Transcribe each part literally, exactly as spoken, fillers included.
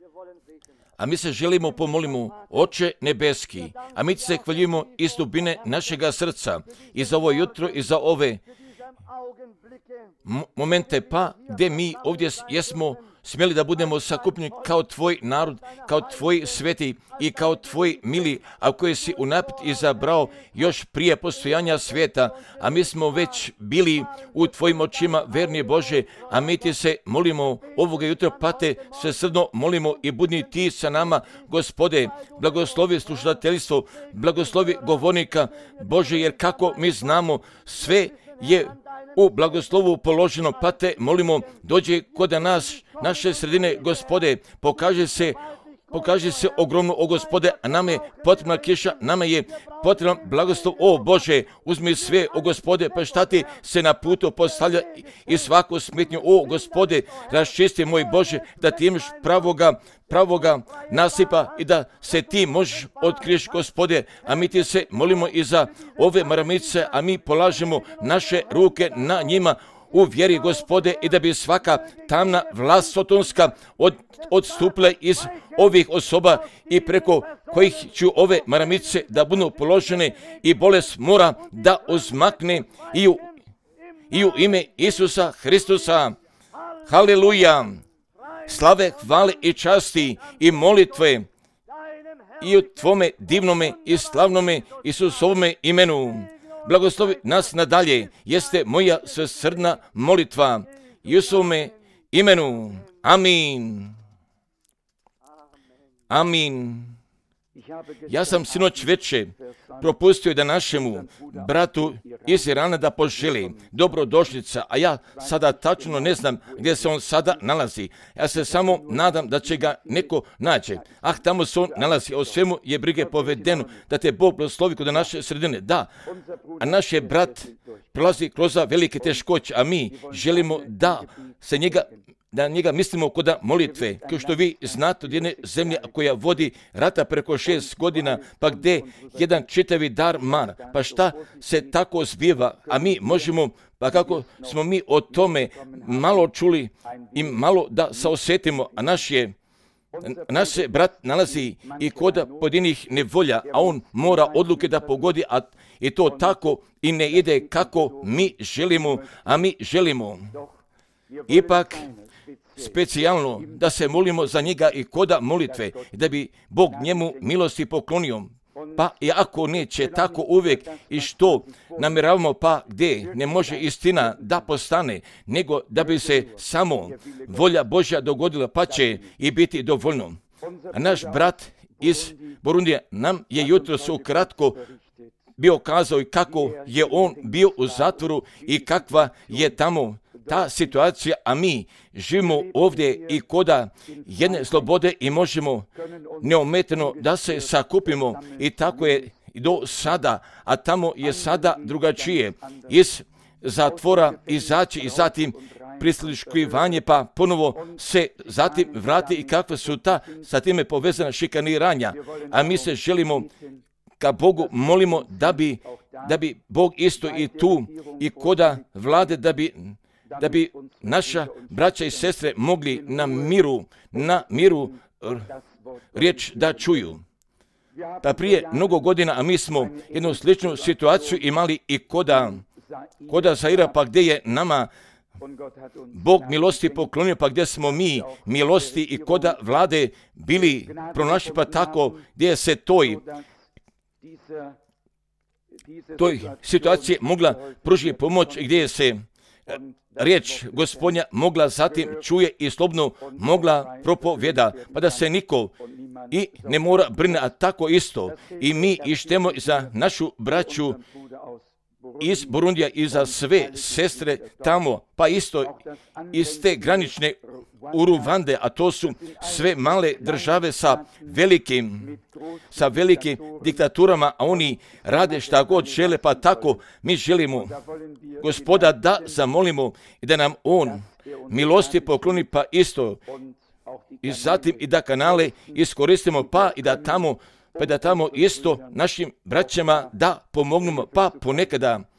A mi se želimo pomolimo, Oče nebeski, a mi se hvaljujemo iz dubine našega srca i za ovo jutro i za ove m- momente pa gdje mi ovdje jesmo smjeli da budemo sakupljeni kao tvoj narod, kao tvoj sveti i kao tvoj mili, a koji si unaprijed izabrao još prije postojanja svijeta, a mi smo već bili u tvojim očima verni Bože, a mi ti se molimo ovoga jutra, pate, svesrdno molimo i budi ti sa nama, Gospode, blagoslovi slušateljstvo, blagoslovi govornika, Bože, jer kako mi znamo, sve je u blagoslovu položeno, pa te molimo, dođe kod nas, naše sredine, Gospode, pokaže se, pokaže se ogromno, o Gospode, a nama je potrebna kiša, nama je potreban blagoslov, o Bože, uzmi sve, o Gospode, pa šta ti se na putu postavlja i svaku smetnju, o Gospode, raščisti moj Bože, da ti imaš pravoga, pravoga nasipa i da se ti možeš otkriješ, Gospode, a mi ti se molimo i za ove maramice, a mi polažemo naše ruke na njima u vjeri, Gospode, i da bi svaka tamna vlast sotonska od, odstupila iz ovih osoba i preko kojih ću ove maramice da budu položene i bolest mora da uzmakne i u, i u ime Isusa Hristusa. Haleluja! Slave, hvale i časti i molitve i u tvome divnome i slavnome Isusovome imenu. Blagoslovi nas nadalje, jeste moja svesrdna molitva. Isusovome imenu. Amin. Amin. Ja sam sinoć veče propustio da našemu bratu iz Irana da poželi dobrodošlica, a ja sada tačno ne znam gdje se on sada nalazi. Ja se samo nadam da će ga neko naći. Ah, tamo se on nalazi, o svemu je brige povedeno, da te Bog blagoslovi kod naše sredine. Da, a naš je brat prolazi kroz velike teškoće, a mi želimo da se njega da njega mislimo kod molitve, kao što vi znate od jedne zemlje koja vodi rata preko šest godina, pa gdje jedan čitavi dar man, pa šta se tako zbiva, a mi možemo, pa kako smo mi o tome malo čuli i malo da se osjetimo, a naš je naš se brat nalazi i kod pojedinih nevolja, a on mora odluke da pogodi, a i to tako i ne ide kako mi želimo, a mi želimo ipak specijalno da se molimo za njega i koda molitve, da bi Bog njemu milosti poklonio. Pa i ako neće tako uvijek i što namjeravamo, pa gdje ne može istina da postane, nego da bi se samo volja Božja dogodila, pa će i biti dovoljno. A naš brat iz Burundija nam je jutros ukratko bio kazao i kako je on bio u zatvoru i kakva je tamo ta situacija, a mi živimo ovdje i koda jedne slobode i možemo neometano da se sakupimo i tako je do sada, a tamo je sada drugačije. Iz zatvora izaći i zatim prisluškivanje, pa ponovo se zatim vrati i kakve su ta sa time povezana šikaniranja, a mi se želimo ka Bogu molimo da bi, da bi Bog isto i tu i koda vlade, da bi da bi naša braća i sestre mogli na miru, na miru riječ da čuju. Pa prije mnogo godina, a mi smo jednu sličnu situaciju imali i koda, koda Zaira, pa gdje je nama Bog milosti poklonio, pa gdje smo mi milosti i koda vlade bili pronašli, pa tako gdje se toj toj situaciji mogla pružiti pomoć, gdje se riječ Gospodnja mogla zatim čuje i slobodno mogla propovjeda, pa da se niko i ne mora brine, a tako isto i mi ištemo za našu braću iz Burundija i za sve sestre tamo, pa isto iz te granične Uruvande, a to su sve male države sa velikim, sa velikim diktaturama, a oni rade šta god žele, pa tako mi želimo Gospoda da zamolimo i da nam on milosti pokloni, pa isto i zatim i da kanale iskoristimo, pa i da tamo, pa da tamo isto našim braćama da pomognemo, pa ponekada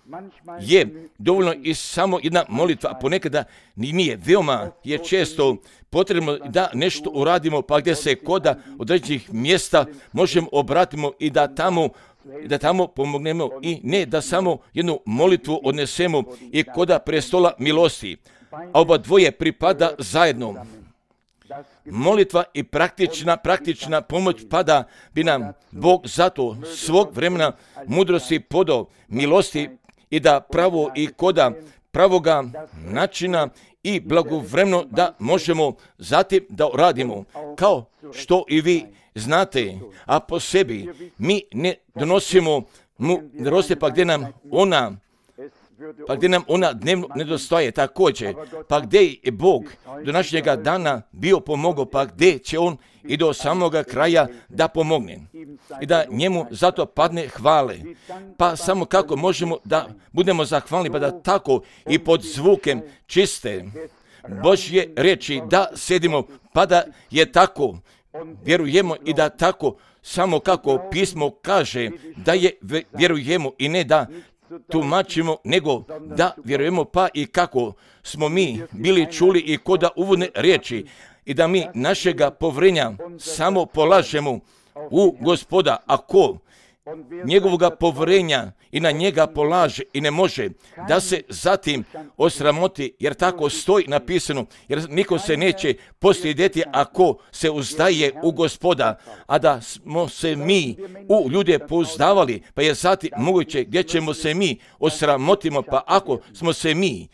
je dovoljno i samo jedna molitva, a ponekada nije. Veoma je često potrebno da nešto uradimo, pa gdje se koda određenih mjesta možemo obratimo i da tamo da tamo pomognemo i ne da samo jednu molitvu odnesemo i koda prestola milosti. A oba dvoje pripada zajedno. Molitva i praktična, praktična pomoć pada bi nam Bog zato svog vremena mudrosti podao milosti i da pravo i koda pravoga načina i blagovremeno da možemo zatim da radimo kao što i vi znate, a po sebi mi ne donosimo mu roste pa gdje nam ona pa gdje nam ona dnevno nedostaje također, pa gdje je Bog do našega dana bio pomogao, pa gdje će on i do samoga kraja da pomogne i da njemu zato padne hvale. Pa samo kako možemo da budemo zahvalni, pa da tako i pod zvukem čiste Božje riječi da sedimo, pa da je tako, vjerujemo i da tako samo kako pismo kaže da je vjerujemo i ne da tumačimo, nego da vjerujemo, pa i kako smo mi bili čuli i koda uvodne riječi i da mi našega povrenja samo polažemo u Gospoda, ako njegovoga povrenja i na njega polaže i ne može da se zatim osramoti, jer tako stoji napisano, jer niko se neće postidjeti ako se uzdaje u Gospoda, a da smo se mi u ljude pouzdavali, pa je zatim moguće gdje ćemo se mi osramotimo, pa ako smo se mi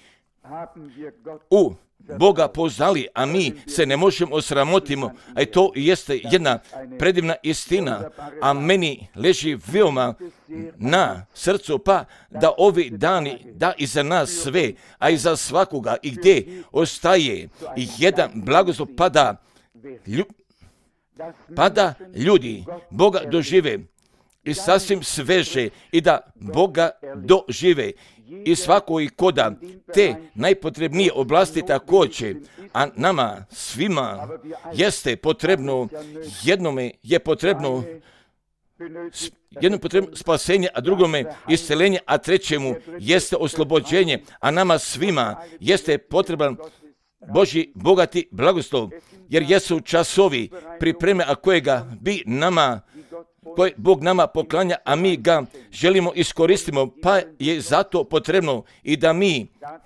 u Boga pouzdali, a mi se ne možemo osramotimo, a i to jeste jedna predivna istina, a meni leži veoma na srcu, pa da ovi dani da i za nas sve, a i za svakoga i gdje ostaje jedan blagoslov, pa da, lju, pa da ljudi Boga dožive i sasvim sveže i da Boga dožive i svako i koda te najpotrebnije oblasti također, a nama svima jeste potrebno, jednome je potrebno jedno potrebno spasenje, a drugome isceljenje, a trećemu jeste oslobođenje, a nama svima jeste potreban Božji bogati blagoslov, jer jesu časovi pripreme, a kojega bi nama koje Bog nama poklanja, a mi ga želimo iskoristimo, pa je zato potrebno i da mi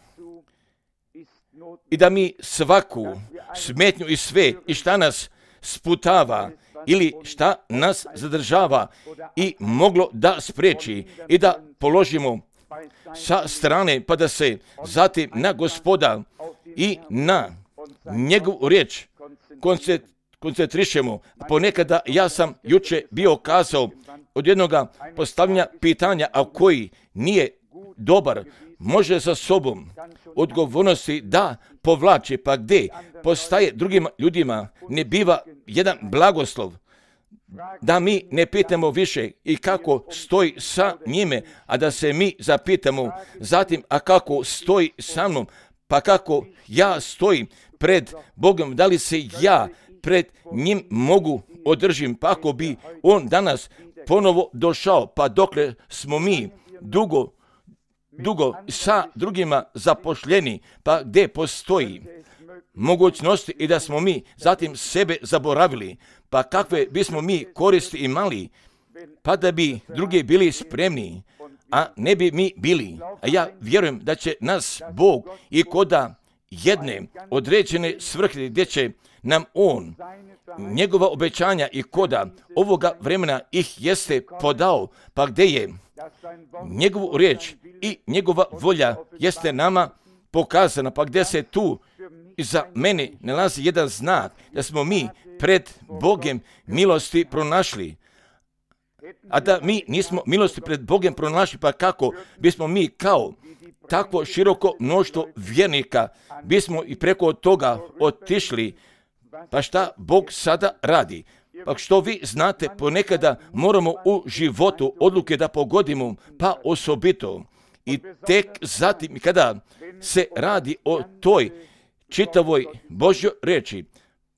i da mi svaku smetnju i sve i šta nas sputava ili šta nas zadržava i moglo da spriječi i da položimo sa strane, pa da se zatim na Gospoda i na njegovu riječ koncentriramo koncentrišemo. Ponekada ja sam juče bio kazao od jednoga postavljanja pitanja, a koji nije dobar, može sa sobom odgovornosti da povlači, pa gdje postaje drugim ljudima ne biva jedan blagoslov, da mi ne pitamo više i kako stoji sa njime, a da se mi zapitamo zatim, a kako stoji sa mnom, pa kako ja stojim pred Bogom, da li se ja pred njim mogu održim, pa ako bi on danas ponovo došao, pa dokle smo mi dugo, dugo sa drugima zapošljeni, pa gdje postoji mogućnosti i da smo mi zatim sebe zaboravili, pa kakve bismo mi koristi imali, pa da bi drugi bili spremni, a ne bi mi bili. A ja vjerujem da će nas Bog i koda jedne određene svrhe gdje će nam on njegova obećanja i koda ovoga vremena ih jeste podao, pa gdje je njegovu riječ i njegova volja jeste nama pokazana, pa gdje se tu iza mene nalazi jedan znak da smo mi pred Bogom milosti pronašli. A da mi nismo milosti pred Bogom pronašli, pa kako bismo mi kao takvo široko mnoštvo vjernika bismo i preko toga otišli. Pa šta Bog sada radi? Pa što vi znate, ponekada moramo u životu odluke da pogodimo, pa osobito. I tek zatim, kada se radi o toj čitavoj Božjoj riječi,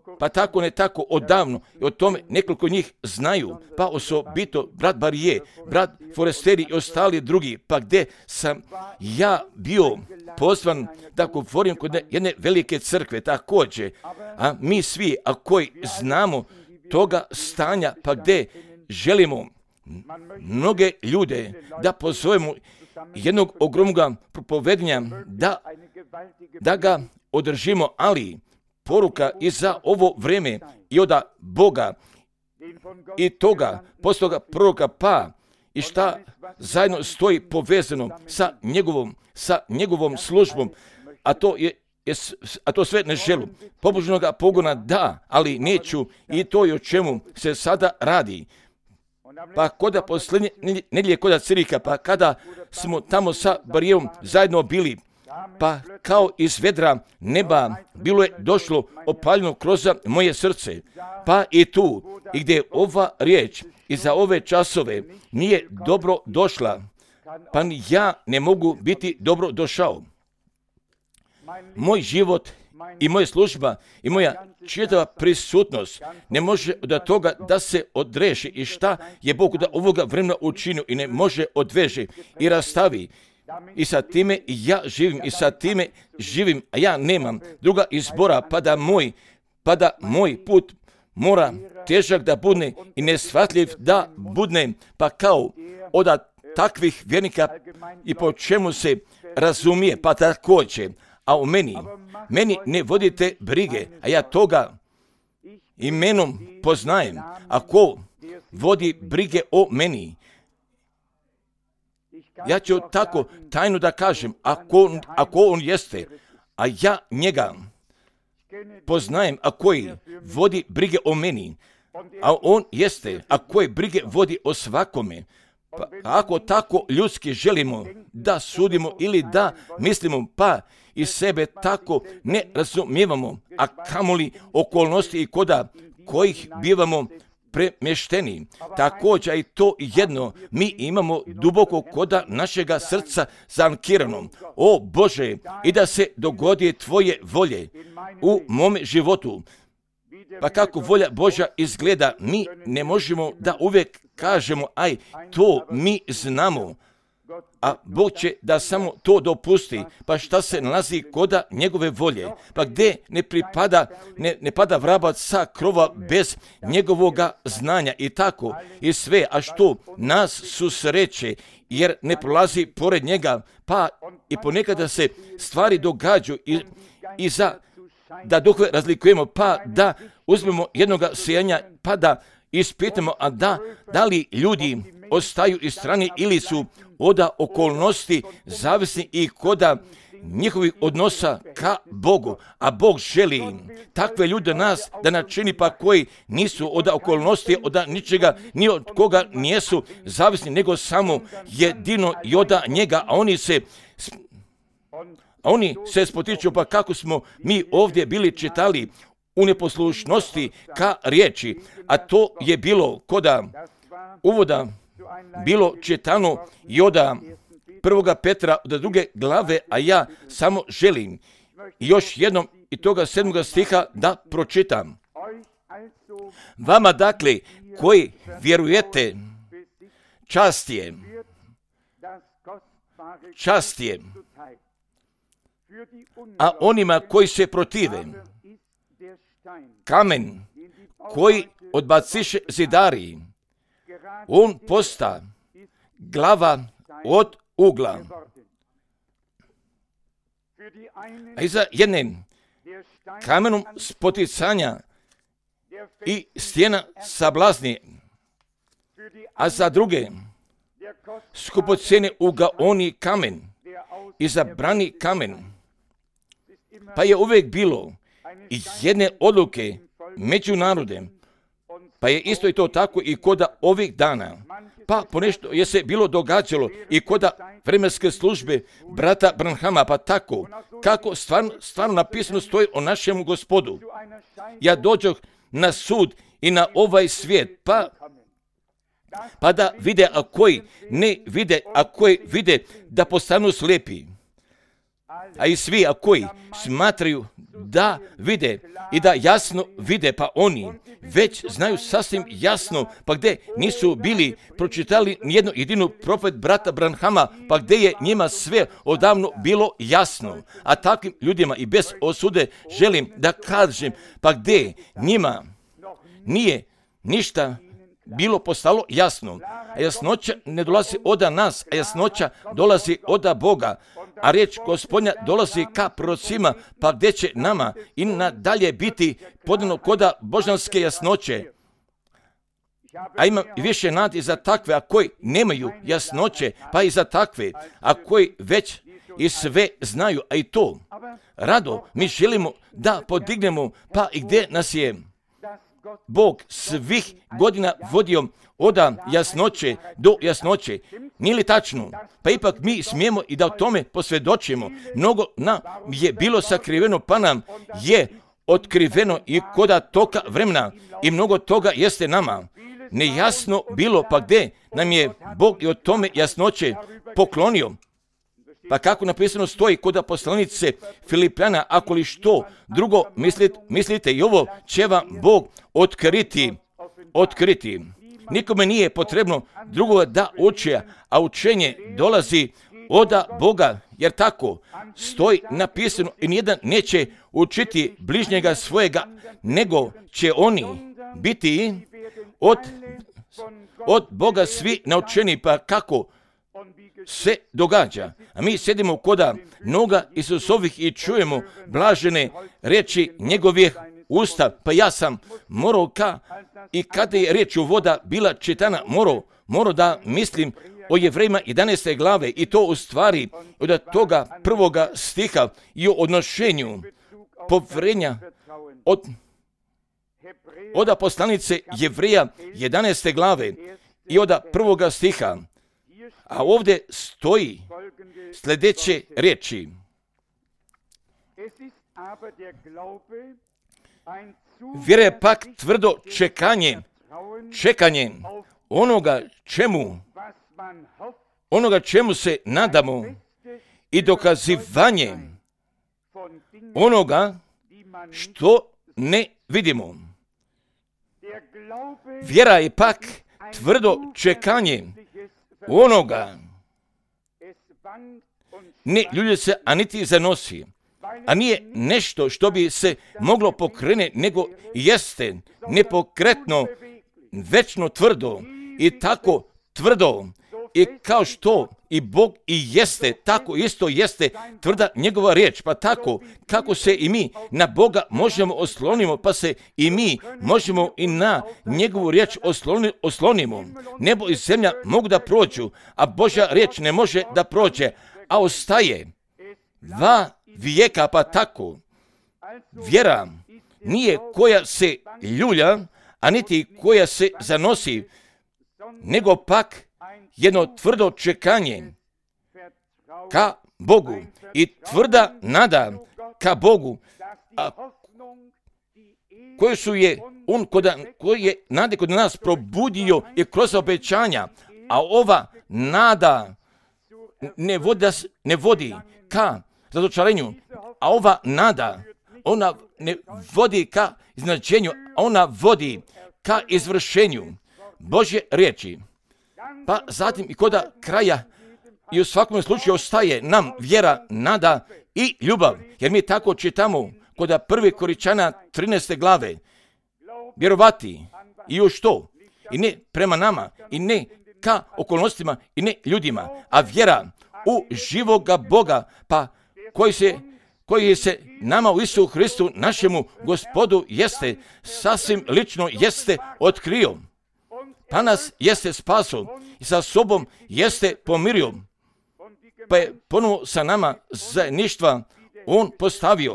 pa tako ne tako odavno, i o tome nekoliko njih znaju, pa osobito brat Barije, brat Foresteri i ostali drugi, pa gdje sam ja bio pozvan da govorim kod jedne velike crkve također, a mi svi, a koji znamo toga stanja, pa gdje želimo mnoge ljude da pozovemo jednog ogromnog propovedanja, da, da ga održimo, ali poruka i za ovo vrijeme i od Boga i toga postoga proroka, pa i šta zajedno stoji povezano sa njegovom, sa njegovom službom, a to je a to sve ne želim. Pobožnoga pogona da, ali neću, i to je o čemu se sada radi. Pa koda posljednje nedjelje koda Cirika, pa kada smo tamo sa Barijevom zajedno bili, pa kao iz vedra neba bilo je došlo opaljeno kroz moje srce, pa i tu, i gdje ova riječ i za ove časove nije dobro došla, pa ni ja ne mogu biti dobro došao. Moj život i moja služba i moja čitava prisutnost ne može od toga da se odreši, i šta je Bog da ovoga vremena učinio i ne može odveže i rastavi. I sa time ja živim, i sa time živim, a ja nemam druga izbora, pa da moj, pa da moj put mora težak da budne i neshvatljiv da budne, pa kao od takvih vjernika i po čemu se razumije, pa također, a u meni, meni ne vodite brige, a ja toga imenom poznajem, a ko vodi brige o meni, ja ću tako tajno da kažem, ako, ako on jeste, a ja njega poznajem, a koji vodi brige o meni, a on jeste, a koji brige vodi o svakome. Pa ako tako ljudski želimo da sudimo ili da mislimo, pa i sebe tako ne razumijevamo, a kamoli okolnosti i koda kojih bivamo premješteni. Također i to jedno, mi imamo duboko koda našega srca zankirano. O Bože, i da se dogodi tvoje volje u mome životu. Pa kako volja Božja izgleda, mi ne možemo da uvijek kažemo, aj, to mi znamo, a Bog će da samo to dopusti. Pa šta se nalazi koda njegove volje? Pa gdje ne pripada, ne, ne pada vrabac sa krova bez njegovoga znanja, i tako i sve, a što nas susreće, jer ne prolazi pored njega, pa i ponekada se stvari događaju i, i za da duhove razlikujemo, pa da uzmemo jednoga sijanja, pa da ispitamo, a da, da li ljudi ostaju iz strane ili su od okolnosti zavisni i koda njihovih odnosa ka Bogu, a Bog želi takve ljude nas da načini, pa koji nisu od okolnosti, od ničega, ni od koga nijesu zavisni, nego samo jedino i od njega, a oni se a oni se spotiču, pa kako smo mi ovdje bili čitali u neposlušnosti ka riječi, a to je bilo koda uvoda bilo čitano i od prvoga Petra od druge glave, a ja samo želim još jednom i toga sedmoga stiha da pročitam. Vama dakle koji vjerujete, čast je, čast je, a onima koji se protive, kamen koji odbaciše zidari, on posta glava od ugla. A iza jedne kamenom spoticanja i stjena sablazni, a za druge skupocjene ugaoni kamen i zabrani kamen. Pa je uvijek bilo i jedne odluke među narodem, pa je isto i to tako i koda ovih dana. Pa ponešto je se bilo događalo i koda vremenske službe brata Branhama, pa tako kako stvarno, stvarno napisano stoji o našem Gospodu. Ja dođoh na sud i na ovaj svijet, pa, pa da vide, a koji ne vide, a koji vide da postanu slijepi. a i svi a koji smatraju da vide i da jasno vide, pa oni već znaju sasvim jasno, pa gdje nisu bili pročitali nijednu jedinu profet brata Branhama, pa gdje je njima sve odavno bilo jasno. A takvim ljudima i bez osude želim da kažem, pa gdje njima nije ništa bilo postalo jasno, a jasnoća ne dolazi od nas, a jasnoća dolazi od Boga, a riječ Gospodnja dolazi ka prorocima, pa gdje će nama i nadalje biti podano koda božanske jasnoće. A imam više nadi za takve, a koji nemaju jasnoće, pa i za takve, a koji već i sve znaju, a i to rado mi želimo da podignemo, pa i gdje nas je Bog svih godina vodio od jasnoće do jasnoće. Nije li tačno? Pa ipak mi smijemo i da o tome posvjedočimo. Mnogo nam je bilo sakriveno, pa nam je otkriveno i koda toka vremena i mnogo toga jeste nama nejasno bilo, pa gdje nam je Bog i o tome jasnoće poklonio. Pa kako napisano stoji kod poslanice Filipljana, ako li što drugo mislite, mislite i ovo će vam Bog otkriti, otkriti. Nikome nije potrebno drugo da uči, a učenje dolazi od Boga, jer tako stoji napisano i nijedan neće učiti bližnjega svojega, nego će oni biti od, od Boga svi naučeni, pa kako se događa. A mi sedimo koda noga Isusovih i čujemo blažene riječi njegovih usta. Pa ja sam morao ka i kada je riječ o voda bila čitana, morao, morao da mislim o Jevrejima jedanaeste glave i to u stvari od toga prvoga stiha i o odnošenju povjerenja od, od poslanice Jevreja jedanaeste glave i od prvoga stiha. A ovdje stoji sljedeće riječi. Vjera je pak tvrdo čekanje, čekanje onoga čemu, onoga čemu se nadamo i dokazivanje onoga što ne vidimo. Vjera je pak tvrdo čekanje onoga ne ljulje se, a niti zanosi, a nije nešto što bi se moglo pokrenuti, nego jeste nepokretno, večno tvrdo i tako tvrdo i kao što i Bog i jeste, tako isto jeste tvrda njegova riječ, pa tako kako se i mi na Boga možemo oslonimo, pa se i mi možemo i na njegovu riječ osloni, oslonimo. Nebo i zemlja mogu da prođu, a Božja riječ ne može da prođe, a ostaje va vijeka, pa tako. Vjera nije koja se ljulja, a niti koja se zanosi, nego pak jedno tvrdo čekanje ka Bogu i tvrda nada ka Bogu, a koje su je on kod, koji je nade kod nas probudio i kroz obećanja, a ova nada ne vodi, ne vodi ka razočarenju, a ova nada ona ne vodi ka iznenađenju, ona vodi ka izvršenju Božje riječi. Pa zatim i koda kraja i u svakom slučaju ostaje nam vjera, nada i ljubav. Jer mi tako čitamo koda prvi Koričana trinaeste glave. Vjerovati i u što? I ne prema nama, i ne ka okolnostima, i ne ljudima, a vjera u živoga Boga, pa koji se, koji se nama u Isusu Hristu, našemu Gospodu, jeste sasvim lično jeste otkrio. Pa nas jeste spaso i sa sobom jeste pomirio, pa je ponovo sa nama zajedništva on postavio.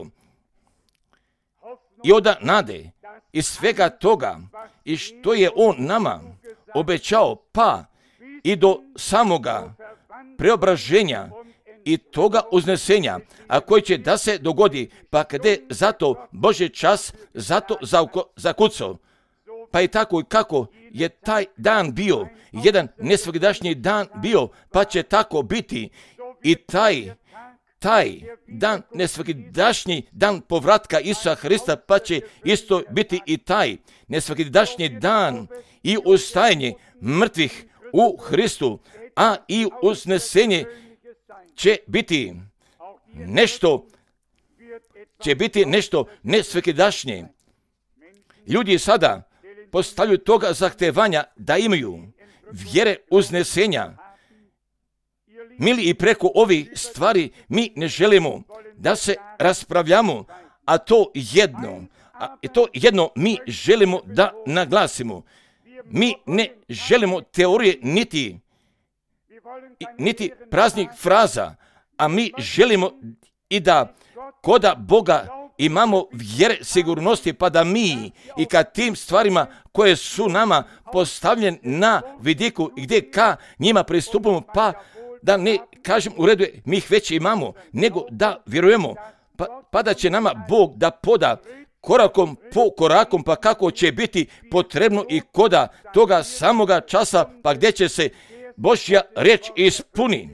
I od nade i svega toga i što je on nama obećao, pa i do samoga preobraženja i toga uznesenja, a koji će da se dogodi, pa kada je zato Božji čas zato zakucao. Pa i tako i kako je taj dan bio, jedan nesvagdašnji dan bio, pa će tako biti i taj taj dan, nesvakidašnji dan povratka Isusa Hrista, pa će isto biti i taj nesvakidašnji dan i ustajanje mrtvih u Hristu, a i uznesenje će biti nešto, će biti nešto nesvakidašnje. Ljudi sada postavljaju toga zahtevanja da imaju vjere uznesenja. Mili, i preko ovih stvari mi ne želimo da se raspravljamo, a to jedno, a to jedno mi želimo da naglasimo. Mi ne želimo teorije niti, niti praznih fraza, a mi želimo i da koda Boga imamo vjere sigurnosti, pa da mi i kad tim stvarima koje su nama postavljene na vidiku i gdje ka njima pristupimo, pa da ne kažem u redu, mi ih već imamo, nego da vjerujemo, pa, pa da će nama Bog da poda korakom po korakom, pa kako će biti potrebno i koda toga samoga časa, pa gdje će se Božja riječ ispuni.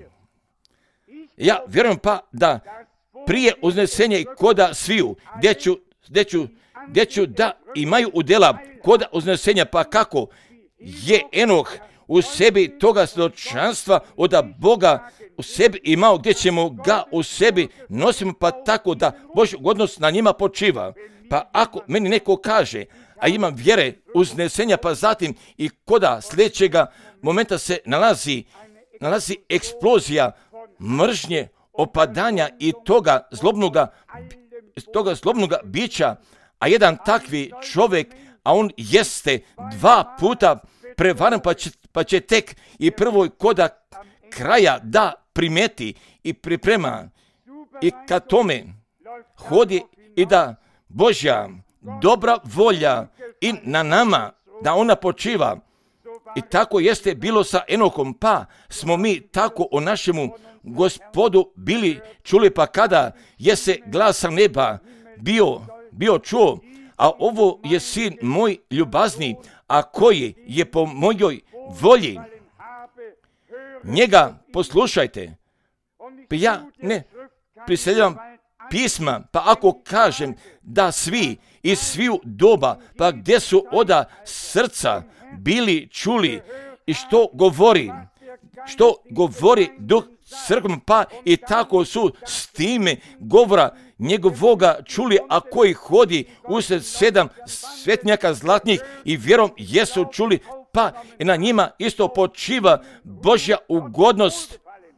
Ja vjerujem pa da prije uznesenja i koda sviju, gdje ću, gdje ću, gdje ću da imaju udjela koda uznesenja, pa kako je Enoh u sebi toga svjedočanstva od Boga u sebi imao, gdje ćemo ga u sebi nosimo, pa tako da Božji odnos na njima počiva. Pa ako meni neko kaže, a imam vjere uznesenja, pa zatim i koda sljedećega momenta se nalazi, nalazi eksplozija mržnje, opadanja i toga zlobnoga, toga zlobnoga bića, a jedan takvi čovjek, a on jeste dva puta prevaren, pa će, pa će tek i prvoj koda kraja da primeti i priprema i ka tome hodi i da Božja dobra volja i na nama, da ona počiva. I tako jeste bilo sa Enohom, pa smo mi tako o našemu Gospodu bili čuli, pa kada je se glas sa neba bio, bio čuo, a ovo je sin moj ljubazni, a koji je po mojoj volji, njega poslušajte. Pa ja ne priseljavam pisma, pa ako kažem da svi iz sviju doba, pa gdje su oda srca bili čuli i što govori, što govori Duh crkvom, pa i tako su s time govora njegovoga čuli, a koji hodi usred sedam svetnjaka zlatnih i vjerom jesu čuli, pa i na njima isto počiva Božja ugodnost.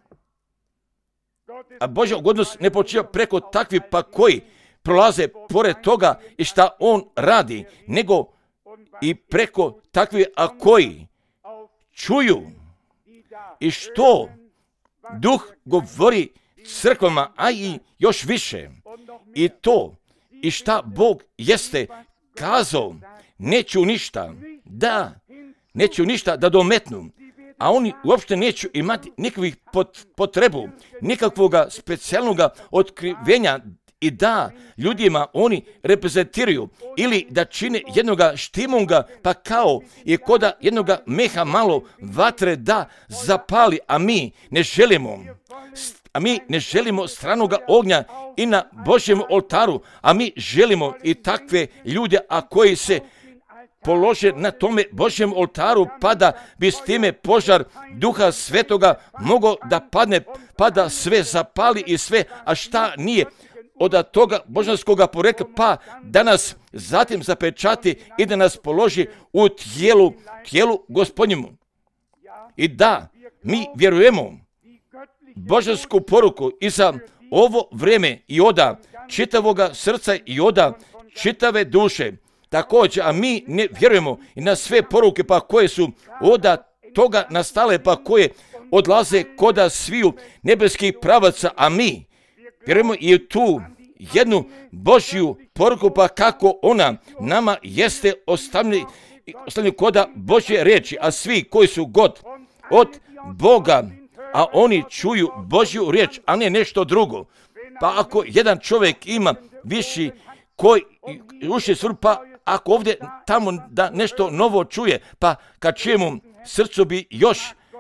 A Božja ugodnost ne počiva preko takvih pa koji prolaze pored toga i šta on radi, nego i preko takvih a koji čuju i što Duh govori crkvama, a i još više. I to, i šta Bog jeste kazao, neću ništa, da, neću ništa da dometnu, a oni uopšte neću imati nikakvih potrebu, nikakvoga specijalnog otkrivenja i da ljudima oni reprezentiraju ili da čine jednoga štimunga, pa kao i koda jednoga meha malo vatre da zapali, a mi ne želimo, a mi ne želimo stranoga ognja i na Božjem oltaru, a mi želimo i takve ljude, a koji se polože na tome Božjem oltaru, pa da bi s time požar Duha Svetoga mogao da padne, pa da sve zapali i sve, a šta nije od toga božanskoga porekla, pa da nas zatim zapečati i da nas položi u tijelu, tijelu Gospodnjemu. I da, mi vjerujemo božansku poruku i za ovo vrijeme i oda čitavoga srca i oda čitave duše. Također, a mi ne vjerujemo i na sve poruke pa koje su oda toga nastale, pa koje odlaze koda sviju nebeskih pravaca, a mi vjerujemo i u tu jednu Božju poruku, pa kako ona nama jeste ostavljena koda Božje riječi, a svi koji su god od Boga, a oni čuju Božju riječ, a ne nešto drugo. Pa ako jedan čovjek ima viši koji uši svr, pa ako ovdje tamo da nešto novo čuje, pa kad čuje mu srcu bi još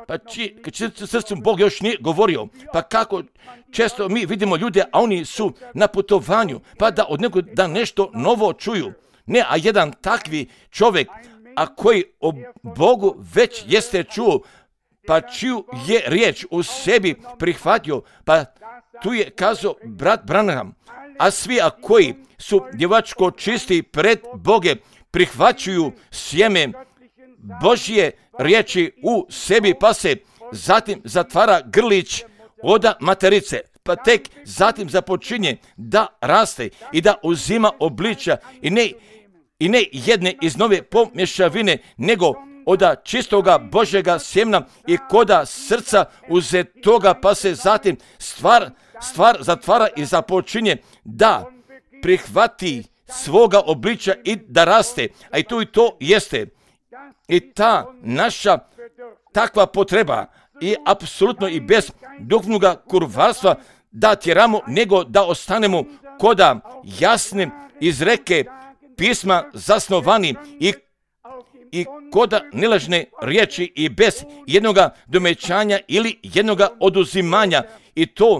pa či, srcem Bog još nije govorio. Pa kako često mi vidimo ljude, a oni su na putovanju, pa da od nekog da nešto novo čuju. Ne, a jedan takvi čovjek, a koji o Bogu već jeste čuo, pa čiju je riječ u sebi prihvatio, pa tu je kazao brat Branham, a svi a koji su djevačko čisti pred Boge, prihvaćuju sjeme Božje riječi u sebi, pa se zatim zatvara grlić oda materice, pa tek zatim započinje da raste i da uzima obličja i ne, i ne jedne iz nove pomješavine, nego oda čistoga Božjega sjemna i koda srca uzetoga, pa se zatim stvar, stvar zatvara i započinje da prihvati svoga obličja i da raste, a i to i to jeste. I ta naša takva potreba i apsolutno i bez duhovnoga kurvarstva da tjeramo, nego da ostanemo koda jasne izreke pisma zasnovani i, i koda nelažne riječi i bez jednoga domećanja ili jednoga oduzimanja. I to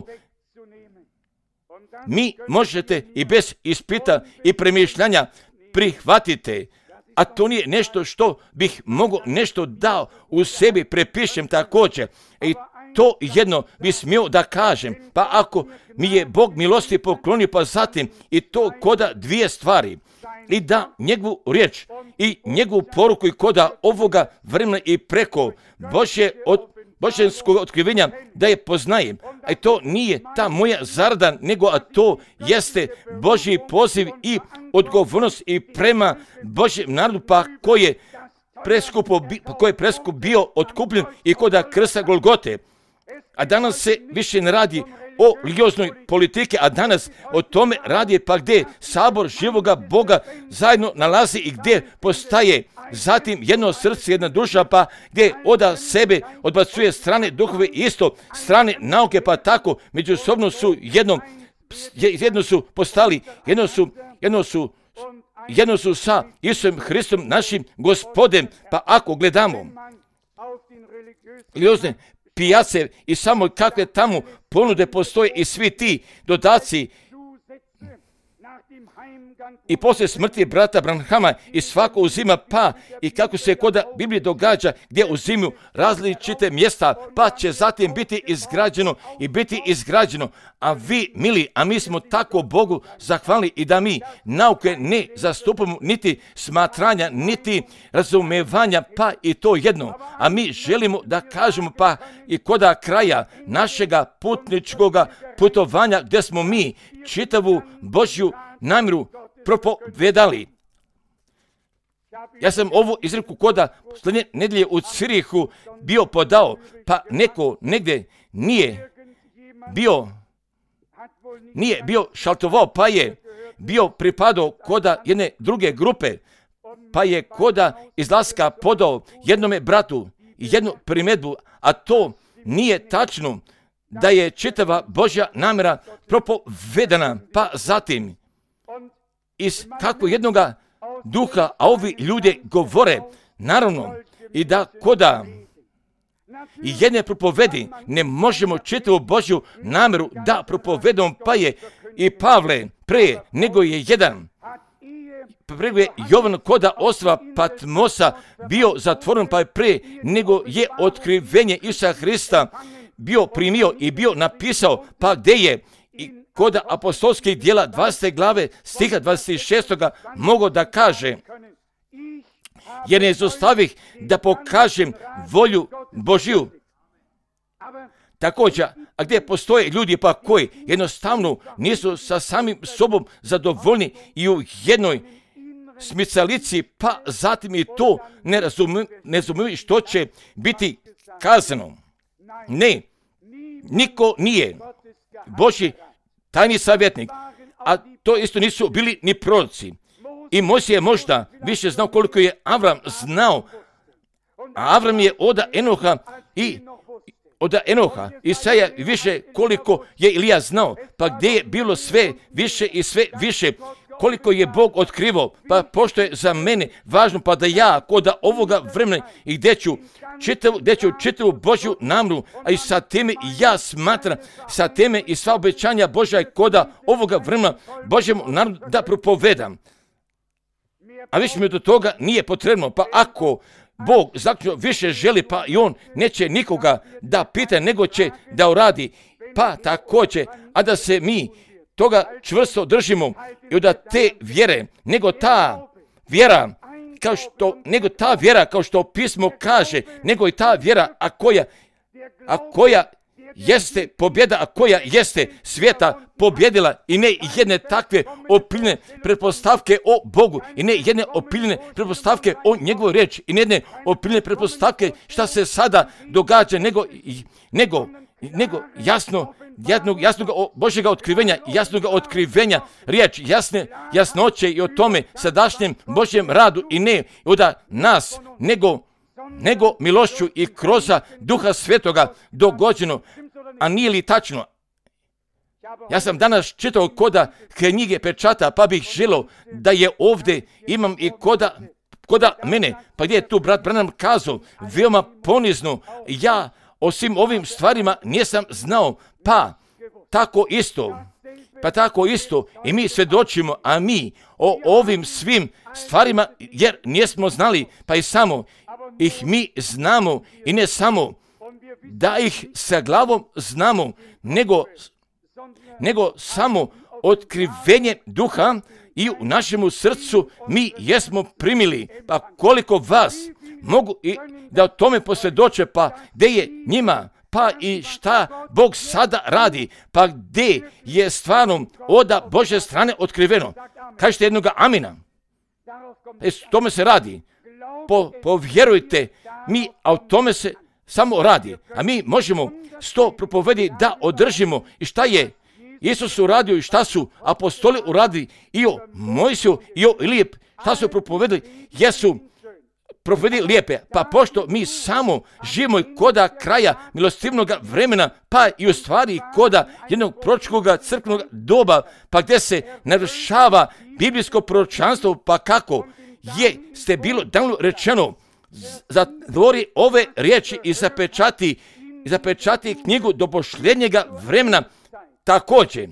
mi možete i bez ispita i premišljanja prihvatite. A to nije nešto što bih mogao nešto dao u sebi prepišem također. I to jedno bi smio da kažem. Pa ako mi je Bog milosti poklonio, pa zatim i to koda dvije stvari. I da njegovu riječ i njegovu poruku i koda ovoga vremena i preko Božje od božanskog otkrivenja da je poznajem. A to nije ta moja zarada, nego a to jeste Božji poziv i odgovornost i prema Božjem narodu, pa koji je preskupo, pa koji je preskupo bio otkupljen i koda krsta Golgote. A danas se više ne radi o religioznoj politike, a danas o tome radi pa gdje sabor živoga Boga zajedno nalazi i gdje postaje zatim jedno srce, jedna duša, pa gdje oda sebe odbacuje strane duhove isto, strane nauke, pa tako međusobno su jedno, jedno su postali, jedno su, jedno su, jedno su sa Isusom Hristom našim Gospodem. Pa ako gledamo religiozne pijace i samo kakve tamo ponude postoje i svi ti dodaci i poslije smrti brata Branhama i svako uzima, pa i kako se kod Biblije događa gdje uzimaju različite mjesta, pa će zatim biti izgrađeno i biti izgrađeno. A vi, mili, a mi smo tako Bogu zahvalni i da mi nauke ne zastupamo, niti smatranja, niti razumevanja, pa i to jedno. A mi želimo da kažemo pa i koda kraja našega putničkoga putovanja gdje smo mi čitavu Božju namjeru propovedali. Ja sam ovu izreku koda posljednje nedelje u Cirihu bio podao, pa neko negdje nije bio, nije bio šaltovao, pa je bio pripadao koda jedne druge grupe, pa je koda izlaska podao jednome bratu jednu primjedbu, a to nije tačno da je čitava Božja namjera propovedana, pa zatim iz kako jednoga duha, a ovi ljudi govore, naravno, i da koda i jedne propovedi ne možemo čitavu Božju namjeru da propovedamo, pa je i Pavle pre nego je jedan prije Jovan koda ostrva Patmosa bio zatvoren, pa je pre nego je otkrivenje Isusa Hrista bio primio i bio napisao, pa gdje je i koda apostolskih djela dvadesete glave stiha dvadeset šestog mogo da kaže, jer ne izostavih da pokažem volju Božju. Također, a gdje postoje ljudi pa koji jednostavno nisu sa samim sobom zadovoljni i u jednoj smicalici, pa zatim i to ne razumiju, ne razumiju što će biti kazano. Ne, niko nije Božji tajni savjetnik, a to isto nisu bili ni proroci. I Mojsije je možda više znao koliko je Avram znao, a Avram je od Enoha i od Enoha, Isaija više koliko je Ilija znao, pa gdje je bilo sve više i sve više koliko je Bog otkrivo, pa pošto je za mene važno, pa da ja kod ovoga vremena i gdje ću čitavu, gdje ću čitavu Božju namru, a i sa teme i ja smatram, sa teme i sva obećanja Božja kod ovoga vremena Božjemu narodu da propovedam. A više mi do toga nije potrebno, pa ako Bog zaključno više želi, pa i on neće nikoga da pita, nego će da uradi, pa također, a da se mi toga čvrsto držimo i da te vjere, nego ta vjera, kao što, nego ta vjera, kao što pismo kaže, nego i ta vjera, a koja, a koja jeste pobjeda, a koja jeste svijeta pobjedila i ne jedne takve opiljene pretpostavke o Bogu i ne jedne opiljene pretpostavke o njegovoj riječi i ne jedne opiljene pretpostavke šta se sada događa, nego, nego, nego jasno, jednog jasnog Božjega otkrivenja, jasnog otkrivenja riječi, jasne jasnoće i o tome sadašnjem Božjem radu i ne od nas, nego nego milošću i kroz Duha Svetoga dogođeno. A nije li tačno? Ja sam danas čitao koda knjige pečata, pa bih želio da je ovdje, imam i koda, koda mene, pa gdje je tu brat Branham kazao, veoma ponizno, ja o svim ovim stvarima nisam znao, pa tako isto, pa tako isto i mi svjedočimo, a mi o ovim svim stvarima, jer nismo znali, pa i samo ih mi znamo i ne samo da ih sa glavom znamo, nego, nego samo otkrivenje duha i u našemu srcu mi jesmo primili. Pa koliko vas mogu i da o tome posvjedoče, pa gdje je njima, pa i šta Bog sada radi, pa gdje je stvarno od Božje strane otkriveno. Kažete jednoga amina. E, tome se radi. Po, povjerujte mi, a o tome se samo radi. A mi možemo sto propovedi da održimo. I šta je Isus uradio i šta su apostoli uradili i o Mojsiju i o Ilijep. Šta su propovedili? Jesu propovedi lijepe. Pa pošto mi samo živimo i koda kraja milostivnog vremena, pa i u stvari koda jednog proročkog crkvenog doba, pa gdje se navršava biblijsko proročanstvo, pa kako je ste bilo davno rečeno, zatvori ove riječi i zapečati, i zapečati knjigu do posljednjega vremena. Također,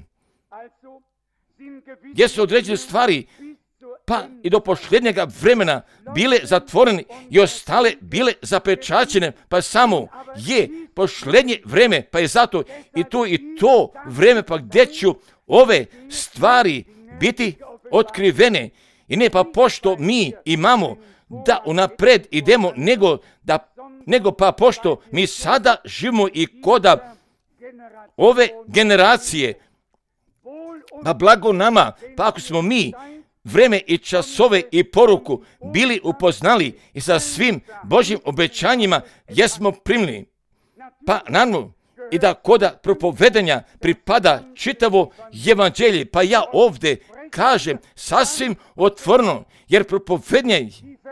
gdje su određene stvari, pa i do posljednjega vremena bile zatvorene i ostale bile zapečaćene, pa samo je posljednje vreme, pa je zato i tu i to vreme, pa gdje ću ove stvari biti otkrivene. I ne pa pošto mi imamo da unapred idemo, nego, da, nego pa pošto mi sada živimo i koda ove generacije, pa blago nama, pa ako smo mi vreme i časove i poruku bili upoznali i sa svim Božjim obećanjima jesmo primili, pa naravno i da koda propovedanja pripada čitavo evanđelje, pa ja ovdje kažem sasvim otvoreno, jer propovednje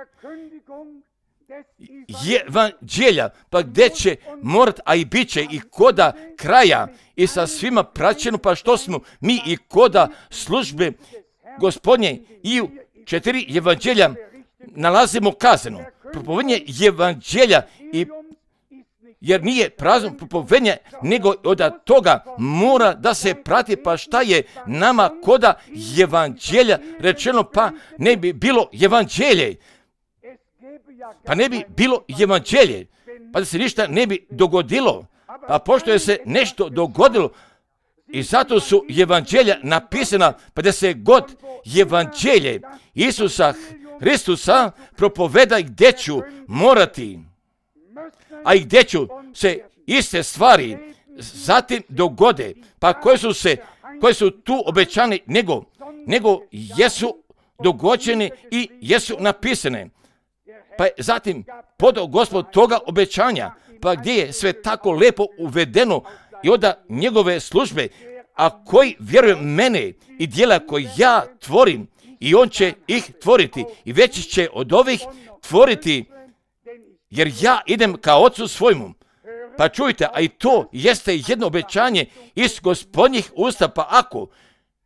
evanđelja, pa gdje će morat, a i bit će i koda kraja i sa svima praćeno, pa što smo mi i koda službe Gospodnje i u četiri evanđelja nalazimo kazano. Propovedanje evanđelja i jer nije prazno propovedanje, nego od toga mora da se prati, pa šta je nama koda evanđelja rečeno, pa ne bi bilo evanđelje. Pa ne bi bilo evanđelje, pa da se ništa ne bi dogodilo. Pa pošto je se nešto dogodilo, i zato su evanđelja napisana, pa da se god evanđelje Isusa Hristusa propoveda i gdje ću morati, a i gdje ću se iste stvari zatim dogode, pa koje su se, koje su tu obećane, nego, nego jesu dogođene i jesu napisane. Pa je zatim podao Gospod toga obećanja, pa gdje je sve tako lepo uvedeno i od njegove službe, a koji vjeruje mene i djela koje ja tvorim, i on će ih tvoriti i veći će od ovih tvoriti, jer ja idem ka ocu svojmu. Pa čujte, a i to jeste jedno obećanje iz Gospodnjih usta, pa ako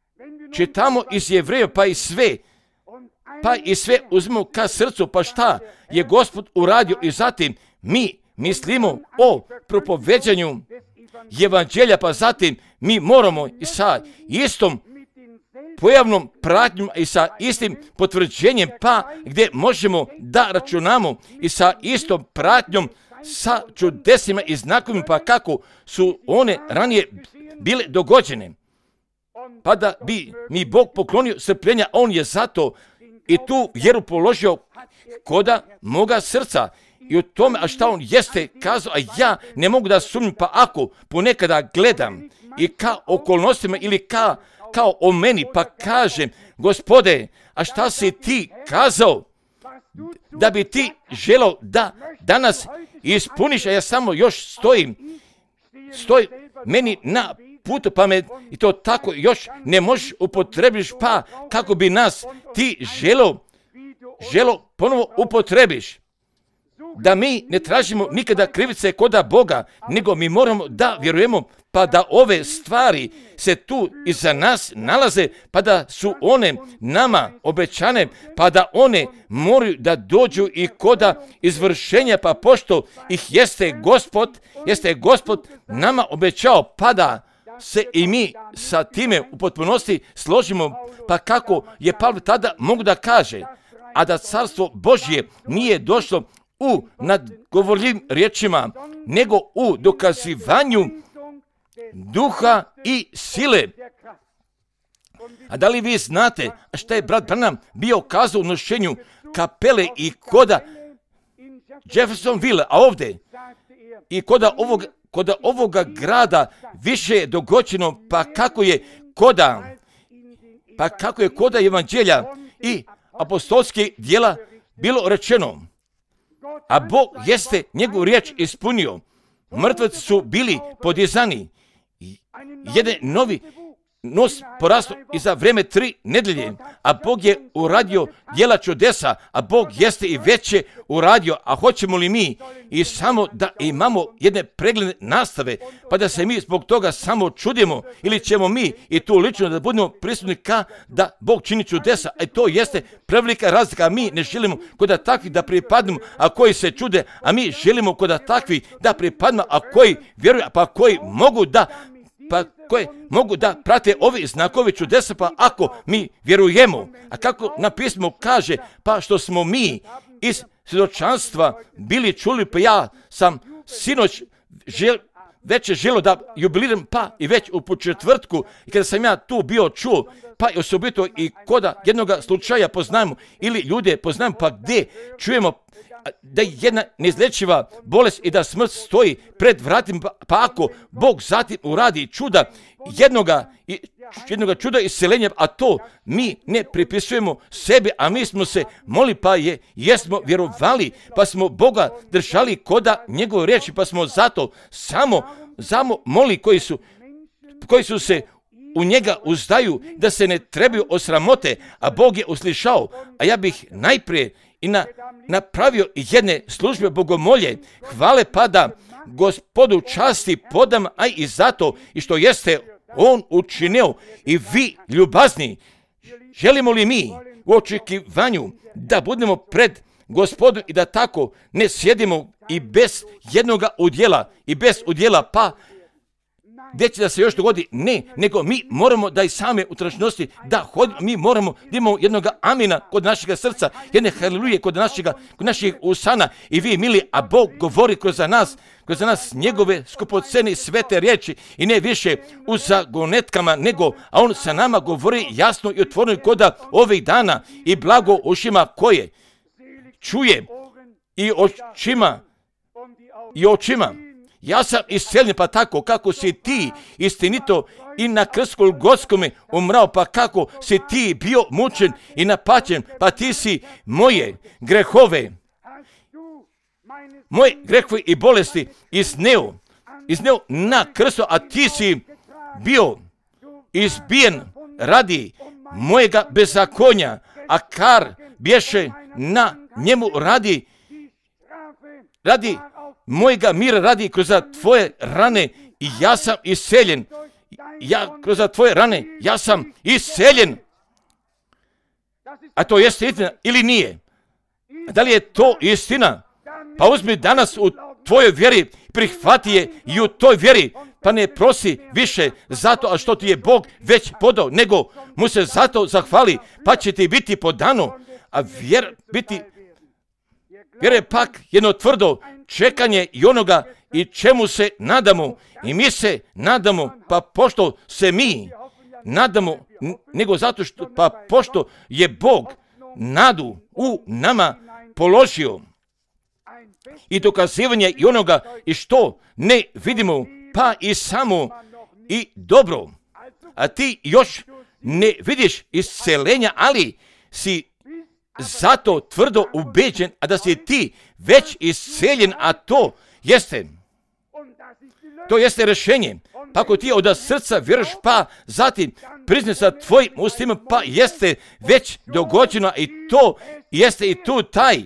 čitamo iz Jevreja pa i sve, pa i sve uzmemo ka srcu, pa šta je Gospod uradio i zatim mi mislimo o propoveđanju evanđelja, pa zatim mi moramo i sa istom pojavnom pratnjom i sa istim potvrđenjem, pa gdje možemo da računamo i sa istom pratnjom, sa čudesima i znakovima, pa kako su one ranije bile dogođene. Pa da bi mi Bog poklonio strpljenja, on je zato i tu vjeru položio koda moga srca. I u tome, a šta on jeste kazao, a ja ne mogu da sumnjam, pa ako ponekada gledam i ka okolnostima ili ka, kao o meni, pa kažem, Gospode, a šta si ti kazao, da bi ti želao da danas ispuniš, a ja samo još stojim, stoj meni na putu, pa me i to tako još ne možeš upotrebiš, pa kako bi nas ti želao, želao ponovo upotrebiš. Da mi ne tražimo nikada krivice koda Boga, nego mi moramo da vjerujemo, pa da ove stvari se tu iza nas nalaze, pa da su one nama obećane, pa da one moraju da dođu i koda izvršenja, pa pošto ih jeste Gospod, jeste Gospod nama obećao, pa da se i mi sa time u potpunosti složimo, pa kako je Pavle tada mogu da kaže, a da carstvo Božje nije došlo u nadgovorljivim riječima, nego u dokazivanju duha i sile. A da li vi znate šta je brat Branham bio kazao u nošenju kapele i koda Jeffersonville, a ovdje i koda ovog, koda ovoga grada više je dogođeno, pa kako je koda, pa kako je koda evanđelja i apostolskih djela bilo rečeno. A Bog jeste njegovu riječ ispunio. Mrtvaci su bili podizani. Jedan novi nos porastao i za vrijeme tri nedelje. A Bog je uradio djela čudesa, a Bog jeste i veće uradio. A hoćemo li mi i samo da imamo jedne pregledne nastave, pa da se mi zbog toga samo čudimo, ili ćemo mi i tu lično da budemo prisutni ka da Bog čini čudesa, a to jeste prevelika razlika. Mi ne želimo kod takvi da pripadnemo, a koji se čude, a mi želimo kod takvi da pripadnemo, a koji vjeruju, pa koji mogu da pa koje mogu da prate ovi znakovi čudesa, pa ako mi vjerujemo. A kako na pismu kaže, pa što smo mi iz svjedočanstva bili čuli, pa ja sam sinoć žel, već je želo da jubiliram, pa i već u četvrtku, i kada sam ja tu bio čuo, pa i osobito i koda jednog slučaja poznajemo, ili ljude poznajemo, pa gdje čujemo da je jedna neizlečiva bolest i da smrt stoji pred vratima, pa ako Bog zatim uradi čuda jednoga, jednoga čuda isceljenja, a to mi ne pripisujemo sebi, a mi smo se molili, pa je, jesmo vjerovali, pa smo Boga držali koda njegove riječi, pa smo zato samo, samo molili koji su, koji su se u njega uzdaju, da se ne trebaju osramote, a Bog je uslišao. A ja bih najprije i na, napravio jedne službe bogomolje, hvale pa da Gospodu časti podam, a i zato i što jeste on učinio. I vi ljubazni, želimo li mi u očekivanju da budemo pred Gospodom i da tako ne sjedimo i bez jednoga udjela i bez udjela, pa gdje će da se još dogodi? Ne, nego mi moramo da i same utračnosti da hodimo, mi moramo da imamo jednog amina kod našega srca, jedne haliluje kod našega, kod naših usana. I vi, mili, a Bog govori kroz nas, kroz nas njegove skupocene i svete riječi i ne više u zagonetkama, nego, a on sa nama govori jasno i otvoreno koda ovih dana i blago ušima koje čuje i očima i očima. Ja sam isceljen, pa tako kako si ti istinito i na krstu Golgotskome umrao, pa kako si ti bio mučen i napaćen, pa ti si moje grehove, moje grehove i bolesti izneo, izneo na krstu, a ti si bio izbijen radi mojega bezakonja, a kar bješe na njemu radi, radi mojega mira radi kroz tvoje rane i ja sam isceljen. ja kroz tvoje rane, ja sam isceljen. A to jeste istina ili nije? Da li je to istina? Pa uzmi danas u tvojoj vjeri, prihvati je i u toj vjeri, pa ne prosi više zato a što ti je Bog već podao, nego mu se zato zahvali, pa će ti biti podano, a vjer biti, vjera je pak jedno tvrdo čekanje i onoga i čemu se nadamo. I mi se nadamo, pa pošto se mi nadamo, nego zato što, pa pošto je Bog nadu u nama položio. I dokazivanje i onoga i što ne vidimo, pa i samo i dobro. A ti još ne vidiš iscelenja, ali si zato tvrdo ubeđen, a da si ti već isceljen, a to jeste, to jeste rješenje. Pa ako ti od srca vjeruješ, pa zatim priznaj sa tvojim ustima, pa jeste već dogođeno i to jeste i tu taj